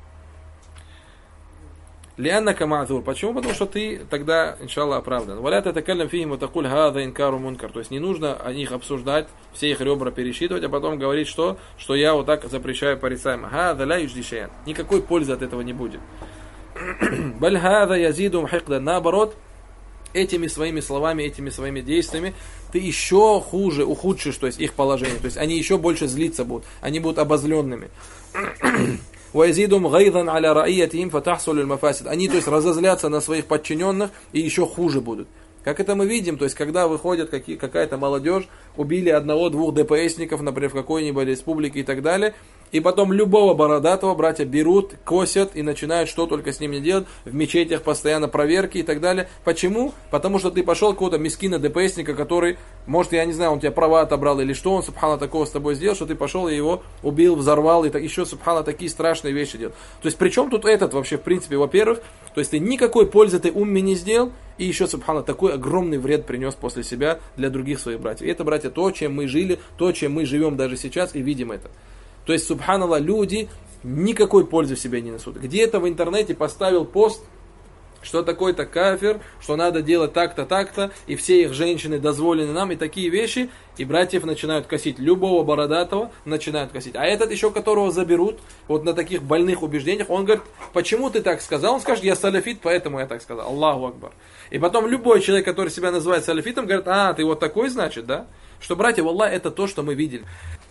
Лианнака ма'зур. Почему? Потому что ты тогда, иншаллах, оправдан. Валя татакаллям фихим ва такуль хаза инкару мункар. То есть не нужно о них обсуждать, все их ребра пересчитывать, а потом говорить, что я вот так запрещаю порицаемо. Хаза ля южди шейан. Никакой пользы от этого не будет. Баль хаза язидум хикда. Наоборот, этими своими словами, этими своими действиями ты еще хуже ухудшишь, то есть их положение. То есть они еще больше злиться будут. Они будут обозленными. وَيَزِيدُمْ غَيْظًا عَلَى رَأِيَّتِهِمْ فَتَحْصُلُ الْمَفَاسِدُ. Они, то есть, разозлятся на своих подчиненных и еще хуже будут. Как это мы видим, то есть, когда выходит какая-то молодежь, убили одного-двух ДПСников, например, в какой-нибудь республике и так далее, и потом любого бородатого братья берут, косят и начинают что только с ним не делать, в мечетях постоянно проверки и так далее. Почему? Потому что ты пошел какого-то мискина ДПСника, который, может, я не знаю, он тебя права отобрал или что, он, субхана, такого с тобой сделал, что ты пошел и его убил, взорвал, и еще, субхана, такие страшные вещи делал. То есть, при чем тут этот вообще, в принципе, во-первых, то есть, ты никакой пользы ты умме не сделал, и еще, субхана, такой огромный вред принес после себя для других своих братьев. И это, братья, то, чем мы жили, то, чем мы живем даже сейчас и видим это. То есть, субханаллах, люди никакой пользы в себе не несут. Где-то в интернете поставил пост, что такой-то кафир, что надо делать так-то, так-то, и все их женщины дозволены нам, и такие вещи, и братьев начинают косить. Любого бородатого начинают косить. А этот еще, которого заберут, вот на таких больных убеждениях, он говорит, почему ты так сказал? Он скажет, я салафит, поэтому я так сказал. Аллаху Акбар. И потом любой человек, который себя называет салафитом, говорит, ты вот такой, значит, да? Что, братья, валлах, это то, что мы видели.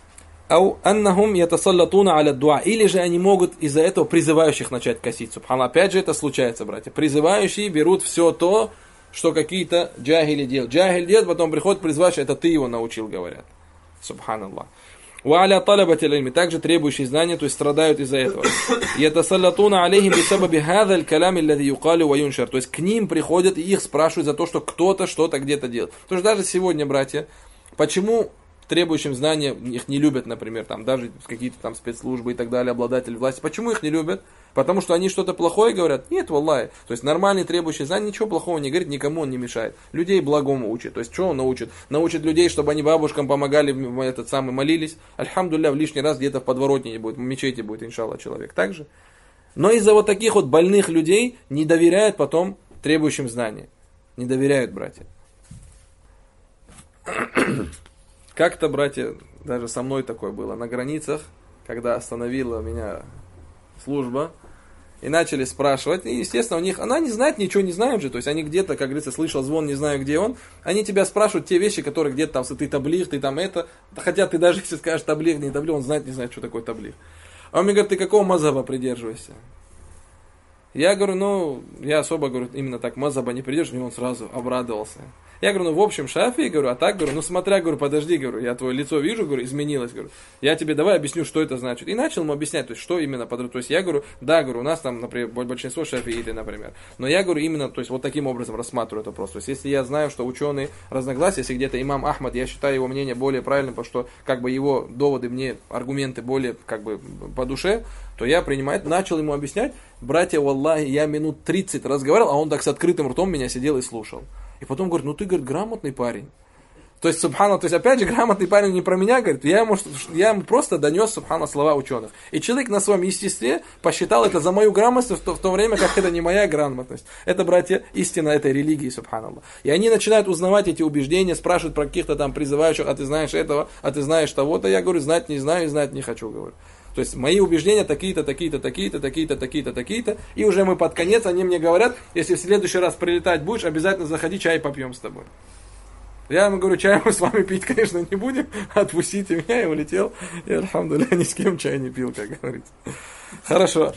Ау аннахум ятасаллатуна аля дуа. Или же они могут из-за этого призывающих начать косить. Субхана. Опять же это случается, братья. Призывающие берут все то, что какие-то джахили делают. Джахиль делает, потом приходит призывающий, это ты его научил, говорят. Субханаллах. Ва аля талабатил ильми. Также требующие знания, то есть страдают из-за этого. Ятасаллатуна алейхим бисабаби хадаль калами аллади юкалю ва юншар. То есть к ним приходят и их спрашивают за то, что кто-то что-то где-то делает. Потому что даже сегодня, братья, почему требующим знания их не любят, например, там, даже какие-то там спецслужбы и так далее, обладатели власти. Почему их не любят? Потому что они что-то плохое говорят? Нет, валлахи. То есть нормальный требующий знания ничего плохого не говорит, никому он не мешает. Людей благому учит. То есть что он научит? Научит людей, чтобы они бабушкам помогали, молились. Альхамдулилля, в лишний раз где-то в подворотне не будет, в мечети будет, иншаллах, человек. Так же? Но из-за вот таких вот больных людей не доверяют потом требующим знания. Не доверяют, братья. Как-то, братья, даже со мной такое было, на границах, когда остановила меня служба, и начали спрашивать, и, естественно, у них, она не знает, ничего не знают же, то есть они где-то, как говорится, слышал звон, не знаю, где он, они тебя спрашивают те вещи, которые где-то там, ты таблиг, ты там это, хотя ты даже, если скажешь таблиг, не таблиг, он знает, не знает, что такое таблиг. А он мне говорит, ты какого мазхаба придерживаешься? Я говорю, я особо, говорю, именно так мазхаба не придерживаюсь, и он сразу обрадовался. Я говорю, в общем, Шафии, говорю, а так, говорю, смотря, говорю, подожди, говорю, я твое лицо вижу, говорю, изменилось, говорю, я тебе давай объясню, что это значит. И начал ему объяснять, то есть, что именно, то есть, я говорю, да, говорю, у нас там, например, большинство шафииты, например, но я говорю, именно, то есть, вот таким образом рассматриваю это просто. То есть, если я знаю, что ученые разногласия, если где-то имам Ахмад, я считаю его мнение более правильным, потому что, как бы, его доводы мне, аргументы более, как бы, по душе, то я принимаю, начал ему объяснять, братья, валлахи, я минут 30 разговаривал, а он так с открытым ртом меня сидел и слушал. И потом говорит, ты, говорит, грамотный парень. То есть, субхана, то есть, опять же, грамотный парень не про меня, говорит, я ему просто донес, субхана, слова ученых. И человек на своем естестве посчитал это за мою грамотность в то время, как это не моя грамотность. Это, братья, истина этой религии, субханаллах. И они начинают узнавать эти убеждения, спрашивают про каких-то там призывающих, а ты знаешь этого, а ты знаешь того-то. Я говорю, знать не знаю и знать не хочу, говорю. То есть мои убеждения такие-то, такие-то, такие-то, такие-то, такие-то, такие-то. И уже мы под конец, они мне говорят, если в следующий раз прилетать будешь, обязательно заходи, чай попьем с тобой. Я ему говорю, чай мы с вами пить, конечно, не будем. Отпустите меня, я улетел. И, альхамдулилля, ни с кем чай не пил, как говорится. Хорошо.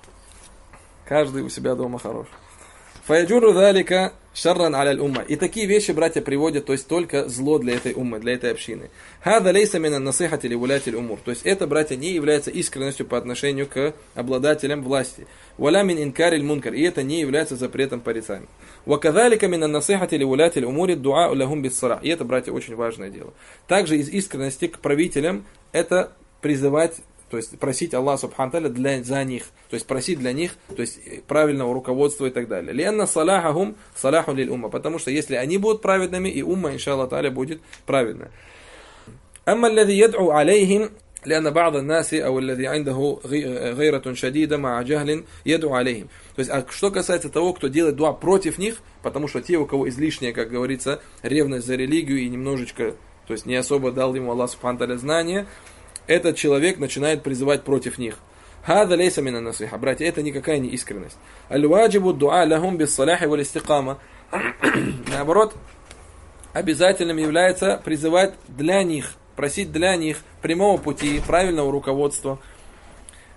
Каждый у себя дома хорош. Фаяджуру залика шарран аляль умма. И такие вещи, братья, приводят, то есть только зло для этой уммы, для этой общины. Хада лейса минан насихати ли вулятиль умур. То есть это, братья, не является искренностью по отношению к обладателям власти. Валя мин инкариль мункар. И это не является запретом порицания. Вакадалика минан насихати ли вулятиль умури дуа лахум биссара. И это, братья, очень важное дело. Также из искренности к правителям это призывать, то есть просить Аллаха субхану та'аля за них, то есть просить для них, то есть правильного руководства и так далее. Лианна салахахум салаху лиль умма, потому что если они будут праведными, и умма, иншаллах та'аля, будет праведная. Амма алладhi яд'у алейхим, лианна ба'да наси, ау алладhi индаху гайратун шадида ма'a джахлин яд'у алейхим. То есть, а что касается того, кто делает дуа против них, потому что те, у кого излишняя, как говорится, ревность за религию и немножечко, то есть не особо дал ему Аллах субхану та'аля знания, этот человек начинает призывать против них. Хада лейса мина насиха. Братья, это никакая не искренность. Аль-ваджибу дуа лахум бис салахи валь истикама. Наоборот, обязательным является призывать для них, просить для них прямого пути, правильного руководства.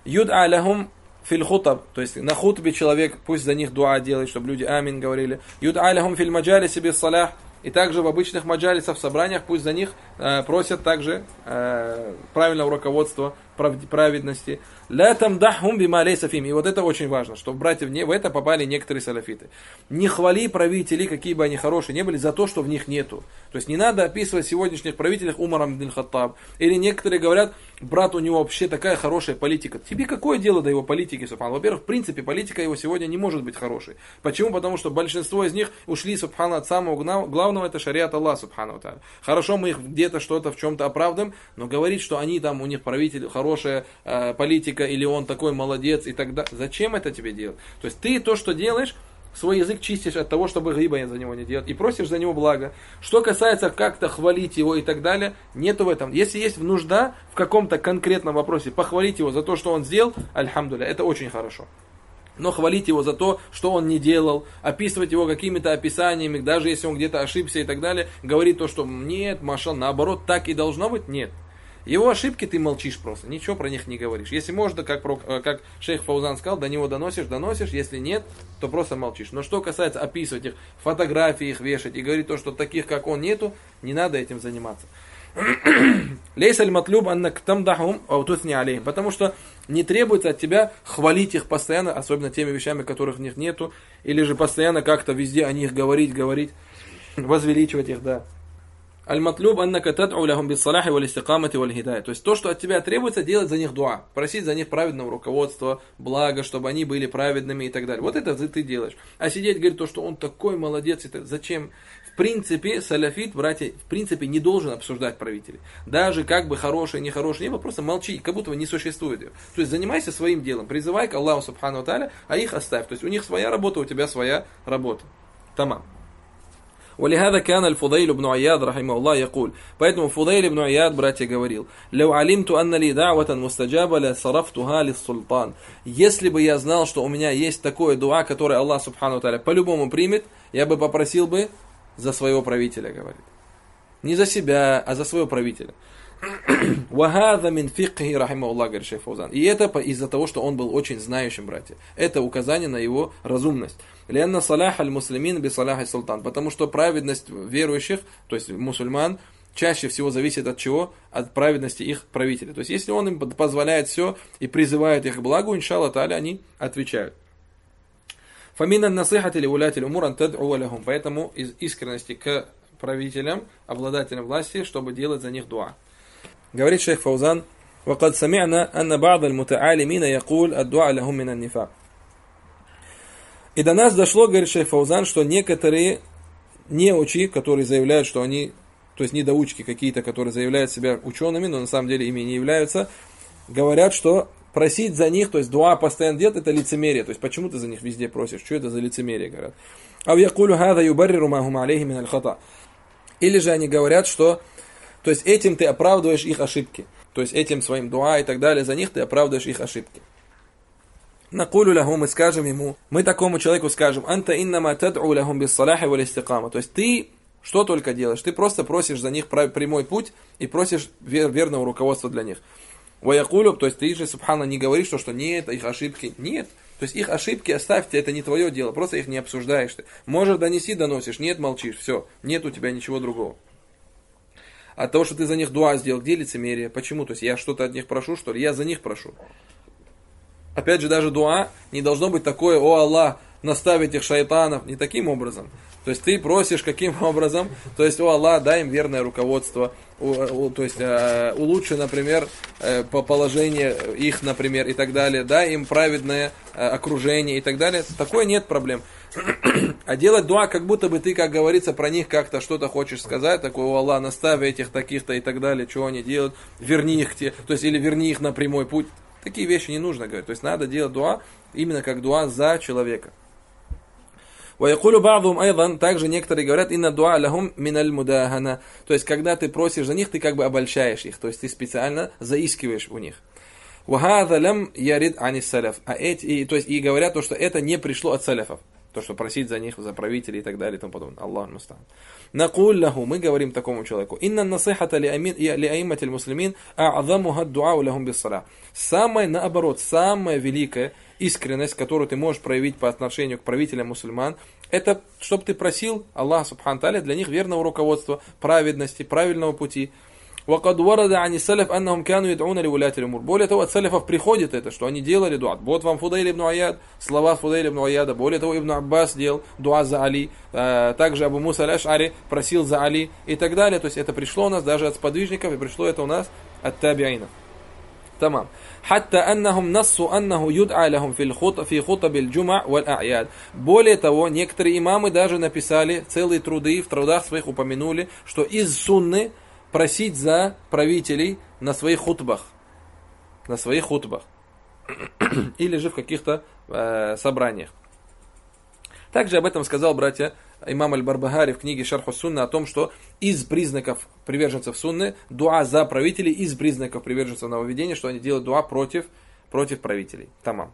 Юд'а лахум филь хутаб, то есть на хутбе человек пусть за них дуа делает, чтобы люди амин говорили. Юд'а лахум филь маджалиси бис салях, и также в обычных маджалисах, в собраниях, пусть за них просят также правильного руководства, праведности. Ля тамдахум бима лейса фим. И вот это очень важно, чтобы братья в это попали некоторые салафиты. Не хвали правителей, какие бы они хорошие не были, за то, что в них нету. То есть не надо описывать сегодняшних правителей Умаром ибн Хаттаб. Или некоторые говорят, брат, у него вообще такая хорошая политика. Тебе какое дело до его политики, субханаллах? Во-первых, в принципе, политика его сегодня не может быть хорошей. Почему? Потому что большинство из них ушли, субханаллах, от самого главного, это шариат Аллах, субханаллах. Хорошо, мы их где-то что-то в чем-то оправдываем, но говорить, что они там, у них правитель, хорошая политика, или он такой молодец, и так далее. Зачем это тебе делать? То есть ты то, что делаешь, свой язык чистишь от того, чтобы гиба за него не делать, и просишь за него блага. Что касается как-то хвалить его и так далее, нету в этом. Если есть нужда в каком-то конкретном вопросе, похвалить его за то, что он сделал, альхамдулилля, это очень хорошо. Но хвалить его за то, что он не делал, описывать его какими-то описаниями, даже если он где-то ошибся и так далее, говорить то, что нет, машаль, наоборот, так и должно быть, нет. Его ошибки ты молчишь просто, ничего про них не говоришь. Если можно, как шейх Фаузан сказал, до него доносишь, если нет, то просто молчишь. Но что касается описывать их, фотографии их вешать и говорить то, что таких, как он, нету, не надо этим заниматься. Лейса аль-матлуб аннак тамдахум ау тусни алейхим. Потому что не требуется от тебя хвалить их постоянно, особенно теми вещами, которых в них нету, или же постоянно как-то везде о них говорить, возвеличивать их, да. Аль-матлуб аннака тад'у лахум бис-салахи вал-истикамати валь-хидая. То есть то, что от тебя требуется, делать за них дуа, просить за них праведного руководства, блага, чтобы они были праведными и так далее. Вот это ты делаешь. А сидеть говорить то, что он такой молодец, это зачем? В принципе, салафит, братья, в принципе, не должен обсуждать правителей. Даже как бы хороший, нехороший, не просто молчи, как будто бы не существует ее. То есть занимайся своим делом, призывай к Аллаху субхану ва тааля, а их оставь. То есть у них своя работа, у тебя своя работа. Тамам. ولهذا كان الفضيل بن عياض رحمه الله يقول. Поэтому Фудейль ибн Ияд, братья, говорил: لو علمت أن لي دعوة مستجابة لصرفتها للسلطان. Если бы я знал, что у меня есть такое дуа, которое Аллах субхану ва тааля по-любому примет, я бы попросил бы за своего правителя, говорит. Не за себя, а за своего правителя. وَهَذَا مِنْ فِقْهِ رَحِمَهُ اللَّهُ, говорит шейх Фаузан. И это из-за того, что он был очень знающим, братья. Это указание на его разумность. لأن صلاح المسلمين بصلاح السلطان. Потому что праведность верующих, то есть мусульман, чаще всего зависит от чего? От праведности их правителя. То есть если он им позволяет все и призывает их к благу, иншаллах тааля, они отвечают. فَمِنَ النَّصِيحَةِ لِوُلَاةِ الْأُمُورِ أَنْ تَدْعُوَ لَهُمْ. Поэтому из искренности к правителям, обладателям власти, чтобы делать за них дуа. Говорит шейх Фаузан: وَقَدْ سَمِعْنَا أَنَّ بَعْضَ الْمُتَعَالِمِينَ يَقُولُ الدُّعَاءُ لَهُمْ مِنَ النِّفَاقِ. И до нас дошло, говорит шейх Фаузан, что некоторые неучи, которые заявляют, что они, то есть недоучки какие-то, которые заявляют себя учеными, но на самом деле ими не являются, говорят, что просить за них, то есть дуа постоянно делать, это лицемерие. То есть почему ты за них везде просишь? Что это за лицемерие, говорят. Или же они говорят, что то есть этим ты оправдываешь их ошибки. То есть этим своим дуа и так далее, за них ты оправдываешь их ошибки. Накулю лаху, мы скажем ему, мы такому человеку скажем: анта иннама тад'у лахум бис-салахи вал-истикама. То есть ты что только делаешь? Ты просто просишь за них прямой путь и просишь верного руководства для них. Ваякулю, то есть ты же, субхана, не говоришь, что нет, их ошибки. Нет. То есть их ошибки оставьте, это не твое дело, просто их не обсуждаешь ты. Можешь донести, доносишь, нет, молчишь, все, нет у тебя ничего другого. От того, что ты за них дуа сделал, где лицемерие? Почему? То есть я что-то от них прошу, что ли? Я за них прошу. Опять же, даже дуа не должно быть такое: о Аллах, наставь этих шайтанов, не таким образом. То есть ты просишь каким образом? То есть: о Аллах, дай им верное руководство, то есть улучши, например, положение их, например, и так далее, дай им праведное окружение и так далее. Такое нет проблем. А делать дуа, как будто бы ты, как говорится, про них как-то что-то хочешь сказать, такое: о Аллах, наставь этих таких-то и так далее, что они делают, верни их, то есть или верни их на прямой путь. Такие вещи не нужно говорить. То есть надо делать дуа именно как дуа за человека. Также некоторые говорят: инна дуа лахум миналь мудахана. То есть когда ты просишь за них, ты как бы обольщаешь их. То есть ты специально заискиваешь у них. И говорят то, что это не пришло от саляфов. То, что просить за них, за правителей и так далее и тому подобное. Аллаху муста'ан. Накуль лаху, мы говорим такому человеку: инна насихата ли аимматиль муслимин а'замуха ду'ау лахум биссалях. Самое наоборот, самая великая искренность, которую ты можешь проявить по отношению к правителям мусульман, это чтобы ты просил Аллаха субхану тааля для них верного руководства, праведности, правильного пути. وقد ورد عن السلف أنهم كانوا يدعون لولاة الأمور. Более того, от салифов приходит это, что они делали дуа. Вот вам Фудейль ибн Аяд, слова Фудейля ибн Аяда. Более того, Ибн Аббас делал дуа за Али. Также Абу Муса аль-Аш'ари просил за Али и так далее. То есть это пришло у нас даже от сподвижников, и пришло это у нас от табиинов. Тамам. حتى أنهم نصوا أنه يدعى لهم في خطب الجمع والأعياد. Более того, некоторые имамы даже написали целые труды, в трудах своих упомянули, что из сунны просить за правителей на своих хутбах. На своих хутбах. Или же в каких-то собраниях. Также об этом сказал, братья, имам Аль-Барбахари в книге Шарху Сунна о том, что из признаков приверженцев сунны дуа за правителей, из признаков приверженцев нововведения, что они делают дуа против правителей. Тамам.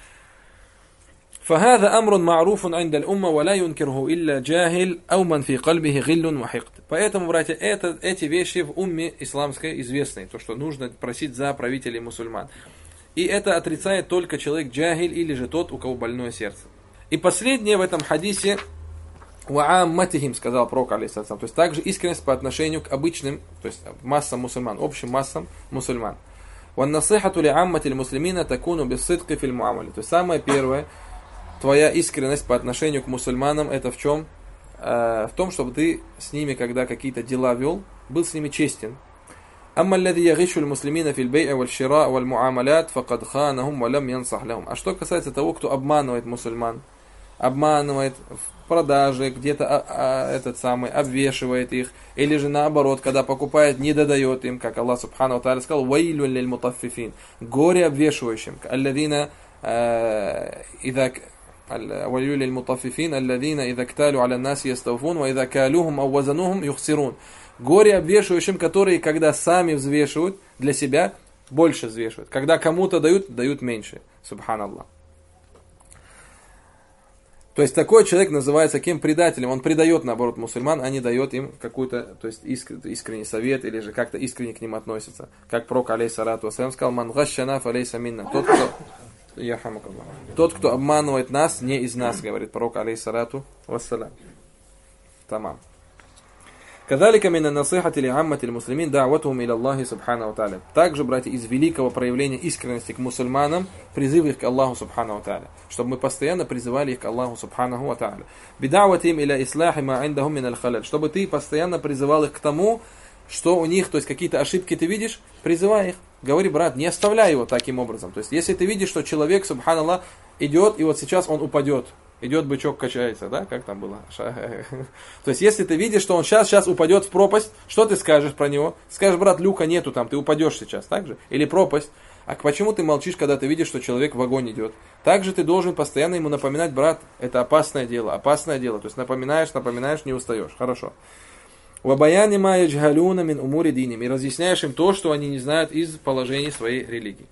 فهذا أمر معروف عند الأمة ولا ينكره إلا جاهل أو من في قلبه غل وحقد. Поэтому, братья, эти вещи в умме исламской известны, то, что нужно просить за правителей мусульман. И это отрицает только человек джахиль или же тот, у кого больное сердце. И последнее в этом хадисе «Ва'амматихим», сказал пророк, алейхиссалям, то есть также искренность по отношению к обычным, то есть массам мусульман, общим массам мусульман. «Ваннасихату ли'амматиль муслимина такуну биссидки фил муамали». То есть самое первое, твоя искренность по отношению к мусульманам, это в чем? В том, чтобы ты с ними, когда какие-то дела вел, был с ними честен. «Амма аллади ягишу муслимина фил бей'a валь шира валь муамалят факад ханахум валям янсах лахум». А что касается того, кто обманывает мусульман, обманывает в продаже, где-то обвешивает их, или же наоборот, когда покупает, не додает им, как Аллах субхану тааля сказал: «Вайлюн лиль мутаффифин», горе обвешивающим, алладина وَلِيُّ لِلْمُطَفِّفِينَ الَّذِينَ إِذَا اكْتَالُوا عَلَى النَّاسِ يَسْتَوْفُونَ وَإِذَا كَالُوهُمْ أَوْ وَزَنُوهُمْ يُخْسِرُونَ. Горе обвешивающим, которые, когда сами взвешивают, для себя больше взвешивают. Когда кому-то дают меньше. Субханаллах. То есть такой человек называется кем? Предателем. Он предает, наоборот, мусульман, а не дает им какой-то, то есть искренний совет, или же как-то искренне к ним относится. Как пророк, алейхиссалату вассалям, сказал: «Ман гашшана фалейса минна». Тот, кто обманывает нас, не из нас, говорит пророк, алейхиссалату вассалям. Тамам. Кадалика мина насихати ли аммати муслимин да'ватухум иля Аллахи субхану тааля. Также, братья, из великого проявления искренности к мусульманам призыв их к Аллаху субхану тааля, чтобы мы постоянно призывали их к Аллаху субхану тааля. Бид'аватихим иля ислахи ма индахум мин аль-халаль, чтобы ты постоянно призывал их к тому, что у них, то есть какие-то ошибки ты видишь, призывай их. Говори: брат, не оставляй его таким образом. То есть, если ты видишь, что человек, субханаллах, идет, и вот сейчас он упадет, идет бычок, качается, да, как там было? То есть, если ты видишь, что он сейчас упадет в пропасть, что ты скажешь про него? Скажешь: брат, люка нету там, ты упадешь сейчас, так же? Или пропасть. А почему ты молчишь, когда ты видишь, что человек в огонь идет? Также ты должен постоянно ему напоминать: брат, это опасное дело. То есть, напоминаешь, не устаешь. Хорошо. وَبَيَانِ مَا يَجْهَلُونَ مِنْ أُمُورِ دِينِهِمْ. И разъясняешь им то, что они не знают из положений своей религии.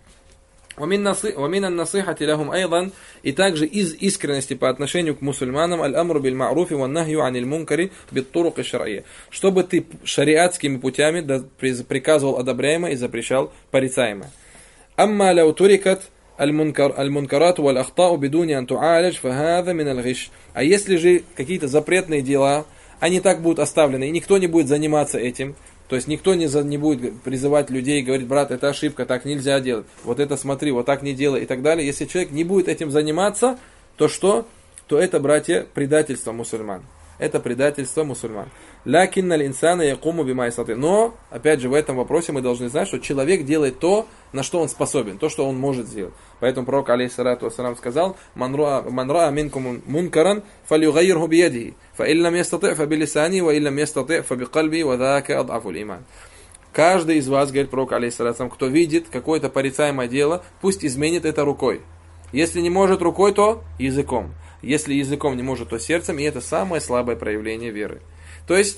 وَمِنَ النَّصِيحَةِ لَهُمْ أَيْضًا. И также из искренности по отношению к мусульманам الْأَمْرُ بِالْمَعْرُوفِ وَالنَّهْيُ عَنِ الْمُنْكَرِ بِالطُّرُقِ الشَّرْعِيَّةِ. Чтобы ты шариатскими путями приказывал одобряемое и запрещал порицаемое. أَمَّا لَوْ تُرِكَتْ المنكرات والأخطاء بدون أن تعالج فهذا من الغش. А если же какие-то запретные дела, они так будут оставлены, и никто не будет заниматься этим, то есть никто не будет призывать людей и говорить: брат, это ошибка, так нельзя делать, вот это смотри, вот так не делай и так далее. Если человек не будет этим заниматься, то что? То это, братья, предательство мусульман. Это предательство мусульман. Лякинналь инсана якуму бима ястати. Но, опять же, в этом вопросе мы должны знать, что человек делает то, на что он способен, то, что он может сделать. Поэтому пророк, алейхиссалату вассалам, сказал: «Ман раа минкум мункаран фалюгайрху биядихи, фа иллам ястати' фа билисани, ва иллам ястати' фа бикальби, ва дака ад'афуль иман». Каждый из вас, говорит пророк, алейхиссалату, кто видит какое-то порицаемое дело, пусть изменит это рукой. Если не может рукой, то языком. Если языком не может, то сердцем, и это самое слабое проявление веры. То есть,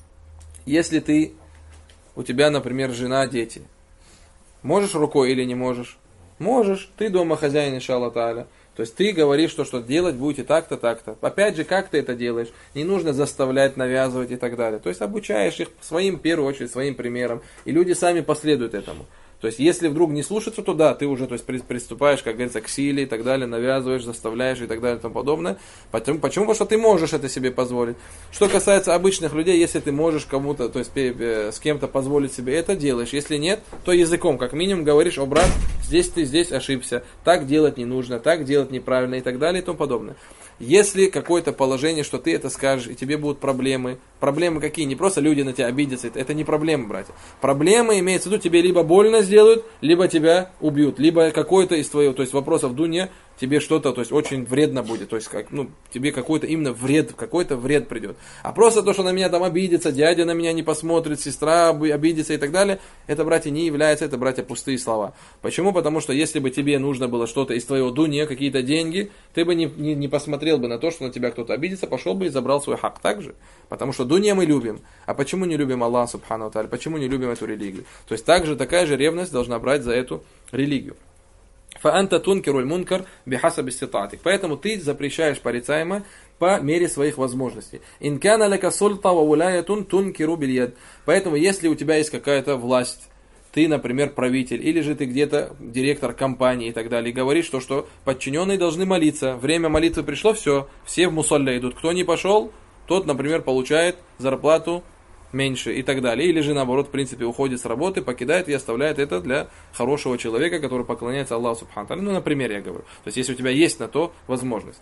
если у тебя, например, жена, дети, можешь рукой или не можешь? Можешь, ты дома хозяин, иншаллах тааля. То есть ты говоришь, что делать будете так-то, так-то. Опять же, как ты это делаешь? Не нужно заставлять, навязывать и так далее. То есть обучаешь их своим, в первую очередь, своим примером. И люди сами последуют этому. То есть, если вдруг не слушаться, то да, ты уже приступаешь, как говорится, к силе и так далее, навязываешь, заставляешь и так далее и тому подобное. Почему? Потому что ты можешь это себе позволить. Что касается обычных людей, если ты можешь кому-то, то есть с кем-то позволить себе это, делаешь. Если нет, то языком, как минимум, говоришь: о, брат, ты здесь ошибся, так делать не нужно, так делать неправильно и так далее и тому подобное. Если какое-то положение, что ты это скажешь, и тебе будут проблемы. Проблемы какие? Не просто люди на тебя обидятся. Это не проблемы, братья. Проблемы, имеется в виду, тебе либо больно сделают, либо тебя убьют. Либо какой-то из твоих, то есть вопросов в дуне, тебе что-то, то есть очень вредно будет. То есть тебе какой-то именно вред, какой-то вред придет. А просто то, что на меня там обидится, дядя на меня не посмотрит, сестра обидится и так далее, это, братья, не является, это, братья, пустые слова. Почему? Потому что если бы тебе нужно было что-то из твоего дуне, какие-то деньги, ты бы не посмотрел бы на то, что на тебя кто-то обидится, пошел бы и забрал свой хак. Так же? Потому что дунья мы любим. А почему не любим Аллах, субхану тааля? Почему не любим эту религию? То есть также такая же ревность должна брать за эту религию. فَأَنْتَ تُنْكِرُ الْمُنْكَرْ بِحَسَبِ استطاعتك. Поэтому ты запрещаешь порицаемое по мере своих возможностей. إِنْ كَانَ لَكَ سُلْطَةٌ وَوُلَايَةٌ تُنْكِرُ بِالْيَدِ. Поэтому если у тебя есть какая-то власть, ты, например, правитель, или же ты где-то директор компании и так далее, и говоришь, что подчиненные должны молиться. Время молитвы пришло, все в мусалля идут. Кто не пошел, тот, например, получает зарплату меньше и так далее. Или же, наоборот, в принципе, уходит с работы, покидает и оставляет это для хорошего человека, который поклоняется Аллаху субхану тааля. Например, я говорю. То есть, если у тебя есть на то возможность.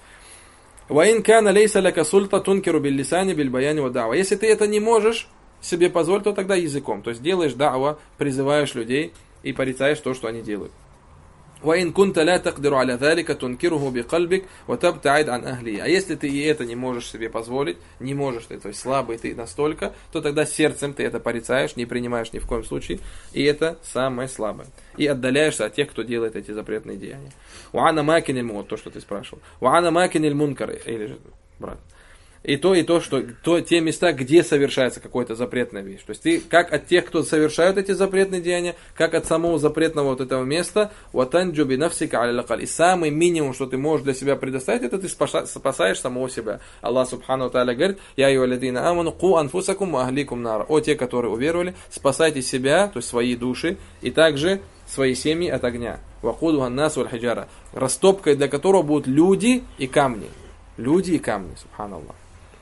وَإِنْ كَانَ لَيْسَ لَكَ سُلْطَةٌ تُنْكِرُ بِاللِّسَانِ بِالْبَيَانِ وَالدَّعْوَةِ. Если ты это не можешь себе позволить, то тогда языком. То есть, делаешь да'ва, призываешь людей и порицаешь то, что они делают. وَإِنْ كُنْتَ لَا تَقْدِرُ عَلَى ذَلِكَ تُنْكِرُهُ بِقَلْبِكَ وَتَبْتَعِدْ عَنْ أَهْلِهِ. А если ты и это не можешь себе позволить, не можешь ты, то есть слабый ты настолько, то тогда сердцем ты это порицаешь, не принимаешь ни в коем случае, и это самое слабое. И отдаляешься от тех, кто делает эти запретные деяния. وَعَنَا مَاكِنِ الْمُوت, то, что ты спрашивал. وَعَنَا مَاكِنِ الْمُنْكَرِ, или же, брат. И то, что те места, где совершается какая-то запретная вещь. То есть ты как от тех, кто совершают эти запретные деяния, как от самого запретного вот этого места, وَتَنْجُ بِنَفْسِكَ عَلَى الْأَقَلِ. И самый минимум, что ты можешь для себя предоставить, это ты спасаешь самого себя. Аллах субхану тааля говорит: «Я айюхаллазина аману ку анфусакум ва ахликум нара». О те, которые уверовали, спасайте себя, то есть свои души, и также свои семьи от огня. وَقُودُهَا النَّاسُ وَالْحِجَارَةُ. Растопкой для которого будут люди и камни. Люди и камни, субханаллах.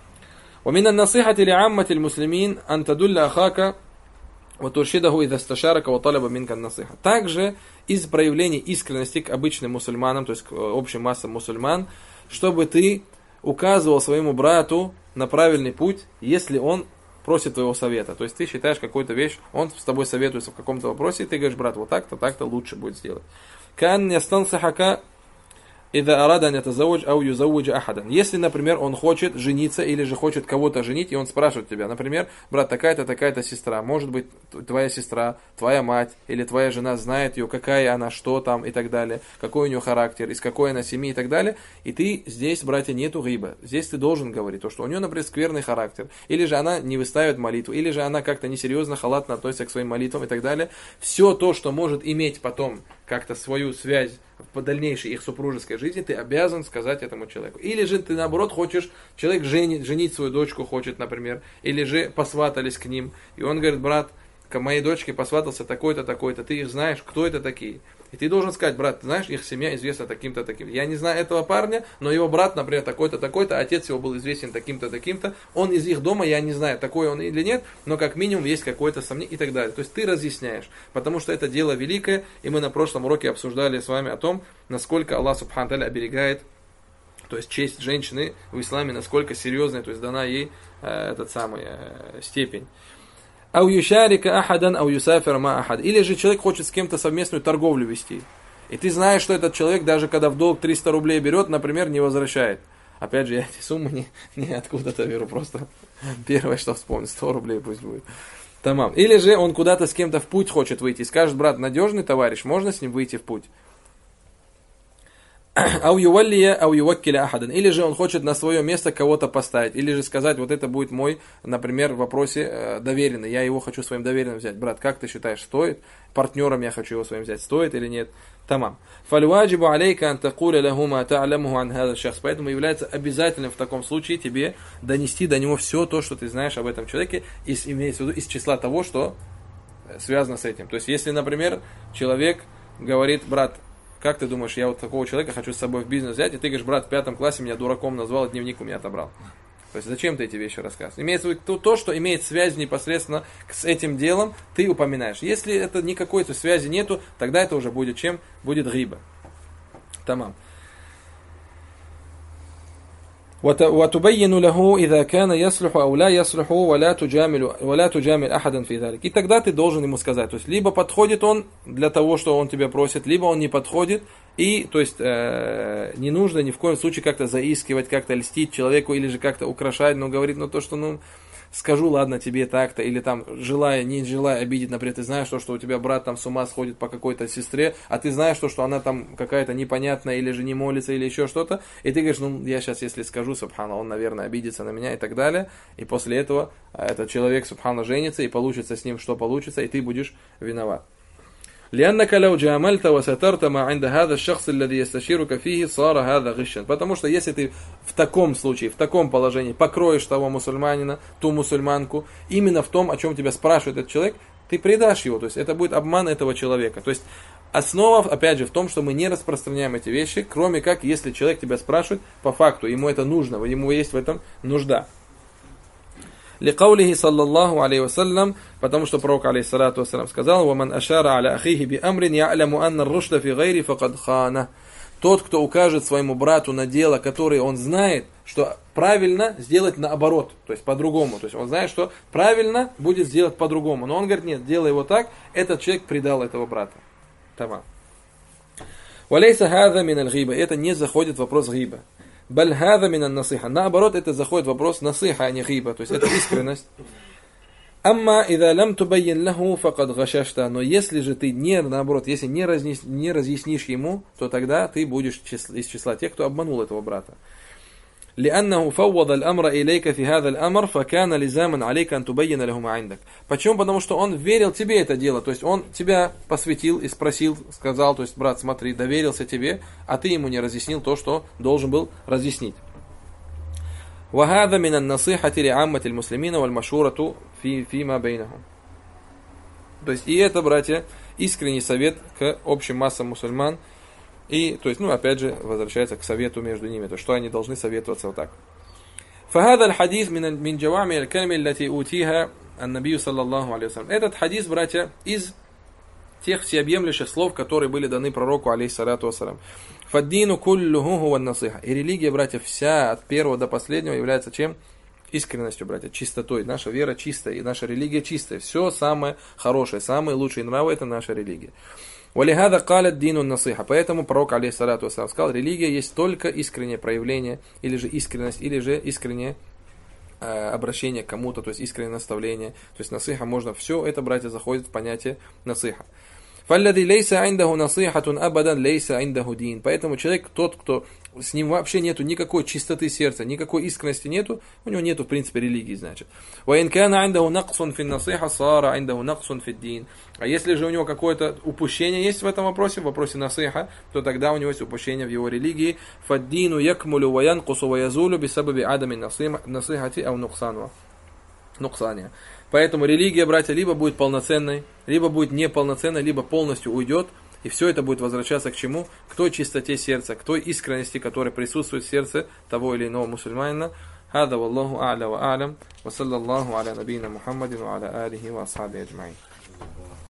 ومن النصيحة لعامة المسلمين أن تدل أخاك وترشده إذا استشارك وطلب منك النصيحة. Также из проявлений искренности к обычным мусульманам, то есть к общим массам мусульман, чтобы ты указывал своему брату на правильный путь, если он просит твоего совета. То есть ты считаешь какую-то вещь, он с тобой советуется в каком-то вопросе, и ты говоришь: брат, вот так-то лучше будет сделать. كأن يستنصحك إذا أراد أن يتزوج أو يزوج أحدا. Если, например, он хочет жениться или же хочет кого-то женить, и он спрашивает тебя, например: брат, такая-то сестра, может быть, твоя сестра, твоя мать или твоя жена знает ее, какая она, что там и так далее, какой у нее характер, из какой она семьи и так далее, и ты здесь, братья, нету гиба. Здесь ты должен говорить, то, что у нее, например, скверный характер, или же она не выставит молитву, или же она как-то несерьезно, халатно относится к своим молитвам и так далее. Все то, что может иметь потом как-то свою связь по дальнейшей их супружеской жизни, ты обязан сказать этому человеку. Или же ты, наоборот, хочешь, человек женить свою дочку хочет, например, или же посватались к ним, и он говорит: брат, к моей дочке посватался такой-то, такой-то, ты их знаешь, кто это такие? И ты должен сказать: брат, ты знаешь, их семья известна таким-то, таким. Я не знаю этого парня, но его брат, например, такой-то, такой-то, отец его был известен таким-то, таким-то, он из их дома, я не знаю, такой он или нет, но как минимум есть какое-то сомнение и так далее. То есть ты разъясняешь, потому что это дело великое, и мы на прошлом уроке обсуждали с вами о том, насколько Аллах субхану тааля оберегает, то есть честь женщины в исламе, насколько серьезная, то есть дана ей степень. Ау юшарика ахадан, ау юсафир ма ахад. Или же человек хочет с кем-то совместную торговлю вести. И ты знаешь, что этот человек, даже когда в долг 300 рублей берет, например, не возвращает. Опять же, я эти суммы не откуда-то беру, просто первое, что вспомню, 100 рублей пусть будет. Тамам. Или же он куда-то с кем-то в путь хочет выйти. Скажет: брат, надежный товарищ, можно с ним выйти в путь? Ау юваллия, ау юваккиля ахадан. Или же он хочет на свое место кого-то поставить. Или же сказать: вот это будет мой, например, в вопросе доверенный. Я его хочу своим доверенным взять. Брат, как ты считаешь, стоит? Партнером я хочу его своим взять. Стоит или нет? Тамам. Фальваджибу алейка ан такуля лаху ма та'лямуху ан хаза шахс. Поэтому является обязательным в таком случае тебе донести до него все то, что ты знаешь об этом человеке, имеется в виду из числа того, что связано с этим. То есть, если, например, человек говорит: брат, как ты думаешь, я вот такого человека хочу с собой в бизнес взять, и ты говоришь: брат, в 5 классе меня дураком назвал, дневник у меня отобрал. То есть, зачем ты эти вещи рассказываешь? Имеется в виду то, что имеет связь непосредственно с этим делом, ты упоминаешь. Если это никакой связи нету, тогда это уже будет чем? Будет гиба. Тамам. وتبين له إذا كان يصلح أو لا يصلح ولا تجامل أحدا في ذلك. И тогда ты должен ему сказать, то есть либо подходит он для того, что он тебя просит, либо он не подходит, и то есть не нужно ни в коем случае как-то заискивать, как-то льстить человеку или же как-то украшать, но говорит, то, что скажу, ладно, тебе так-то, или там, не желая обидеть, например, ты знаешь, что у тебя брат там с ума сходит по какой-то сестре, а ты знаешь, что она там какая-то непонятная, или же не молится, или еще что-то, и ты говоришь: я сейчас, если скажу, субхана, он, наверное, обидится на меня и так далее, и после этого этот человек, субхана, женится, и получится с ним, что получится, и ты будешь виноват. لأنك لو جاملت وسترت ما عند هذا الشخص الذي يستشيرك فيه صار هذا غشا. Потому что если ты в таком случае, в таком положении покроешь того мусульманина, ту мусульманку, именно в том, о чем тебя спрашивает этот человек, ты предашь его. То есть это будет обман этого человека. То есть основа, опять же, в том, что мы не распространяем эти вещи, кроме как, если человек тебя спрашивает по факту, ему это нужно, ему есть в этом нужда. لقوله صلى الله عليه وسلم, потому что пророк алейхиссалату вассалям сказал: ومن أشار على أخيه بأمر يعلم أن الرشد في غيره فقد خانه. Тот, кто укажет своему брату на дело, которое он знает, что правильно сделать наоборот, то есть по-другому. То есть он знает, что правильно будет сделать по-другому. Но он говорит: нет, делай его так, этот человек предал этого брата. Тамам. وَلَيْسَ هَذَا مِنَ الْغِيبَةِ. Это не заходит в вопрос гиба. Баль хаза минан насиха. Наоборот, это заходит в вопрос насиха, а не гиба. То есть это искренность. Амма ида лам тубайин лаху факад гашашта. Но если же ты если не разъяснишь ему, то тогда ты будешь из числа тех, кто обманул этого брата. لأنه فوض الأمر إليك في هذا الأمر فكان لزاما عليك أن تبين له ما عندك. Почему? Потому что он верил тебе это дело, то есть он тебя посвятил и спросил, сказал, то есть: брат, смотри, доверился тебе, а ты ему не разъяснил то, что должен был разъяснить. وهذا من النصيحة لعامة المسلمين والمشورة فيما بينهم. То есть и это, братья, искренний совет к общим массам мусульман. И, то есть, опять же, возвращается к совету между ними, то что они должны советоваться вот так. فهذا الحديث من جوامع الكلم التي أوتيها النبي صلى الله عليه وسلم. Этот хадис, братья, из тех всеобъемлющих слов, которые были даны пророку, алейхиссалату вассалям. فالدين كله هو النصيحة. И религия, братья, вся от первого до последнего является чем? Искренностью, братья, чистотой. Наша вера чистая, и наша религия чистая. Все самое хорошее, самые лучшие нравы — это наша религия. وَلِهَذَا قَالَ الدِّينُ النَّصِيحَةُ. Поэтому пророк, алейхиссалату вассалям, сказал: религия есть только искреннее проявление, или же искренность, или же искреннее обращение к кому-то, то есть искреннее наставление. То есть насиха можно, все это, братья, заходит в понятие насиха. فَالَّذِي لَيْسَ عِنْدَهُ نَصِيحَةٌ أَبَدًا لَيْسَ عِنْدَهُ دِينٌ. Поэтому человек, тот, кто с ним вообще нету никакой чистоты сердца, никакой искренности нету, у него нету, в принципе, религии, значит. وَإِنْ كَانَ عِنْدَهُ نَقْصٌ فِي النَّصِيحَةِ صَارَ عِنْدَهُ نَقْصٌ فِي الدِّينِ. А если же у него какое-то упущение есть в этом вопросе, в вопросе насиха, то тогда у него есть упущение в его религии. فَالدِّينُ يَكْمُلُ وَيَنْقُصُ وَيَزُولُ بِسَبَبِ عَدَمِ النَّصِيحَةِ أَوْ نُقْصَانِهَا. Поэтому религия, братья, либо будет полноценной, либо будет неполноценной, либо полностью уйдет. И все это будет возвращаться к чему? К той чистоте сердца, к той искренности, которая присутствует в сердце того или иного мусульманина. هذا والله أعلى وأعلم وصلى الله على نبينا محمد وعلى آله وأصحابه أجمعين.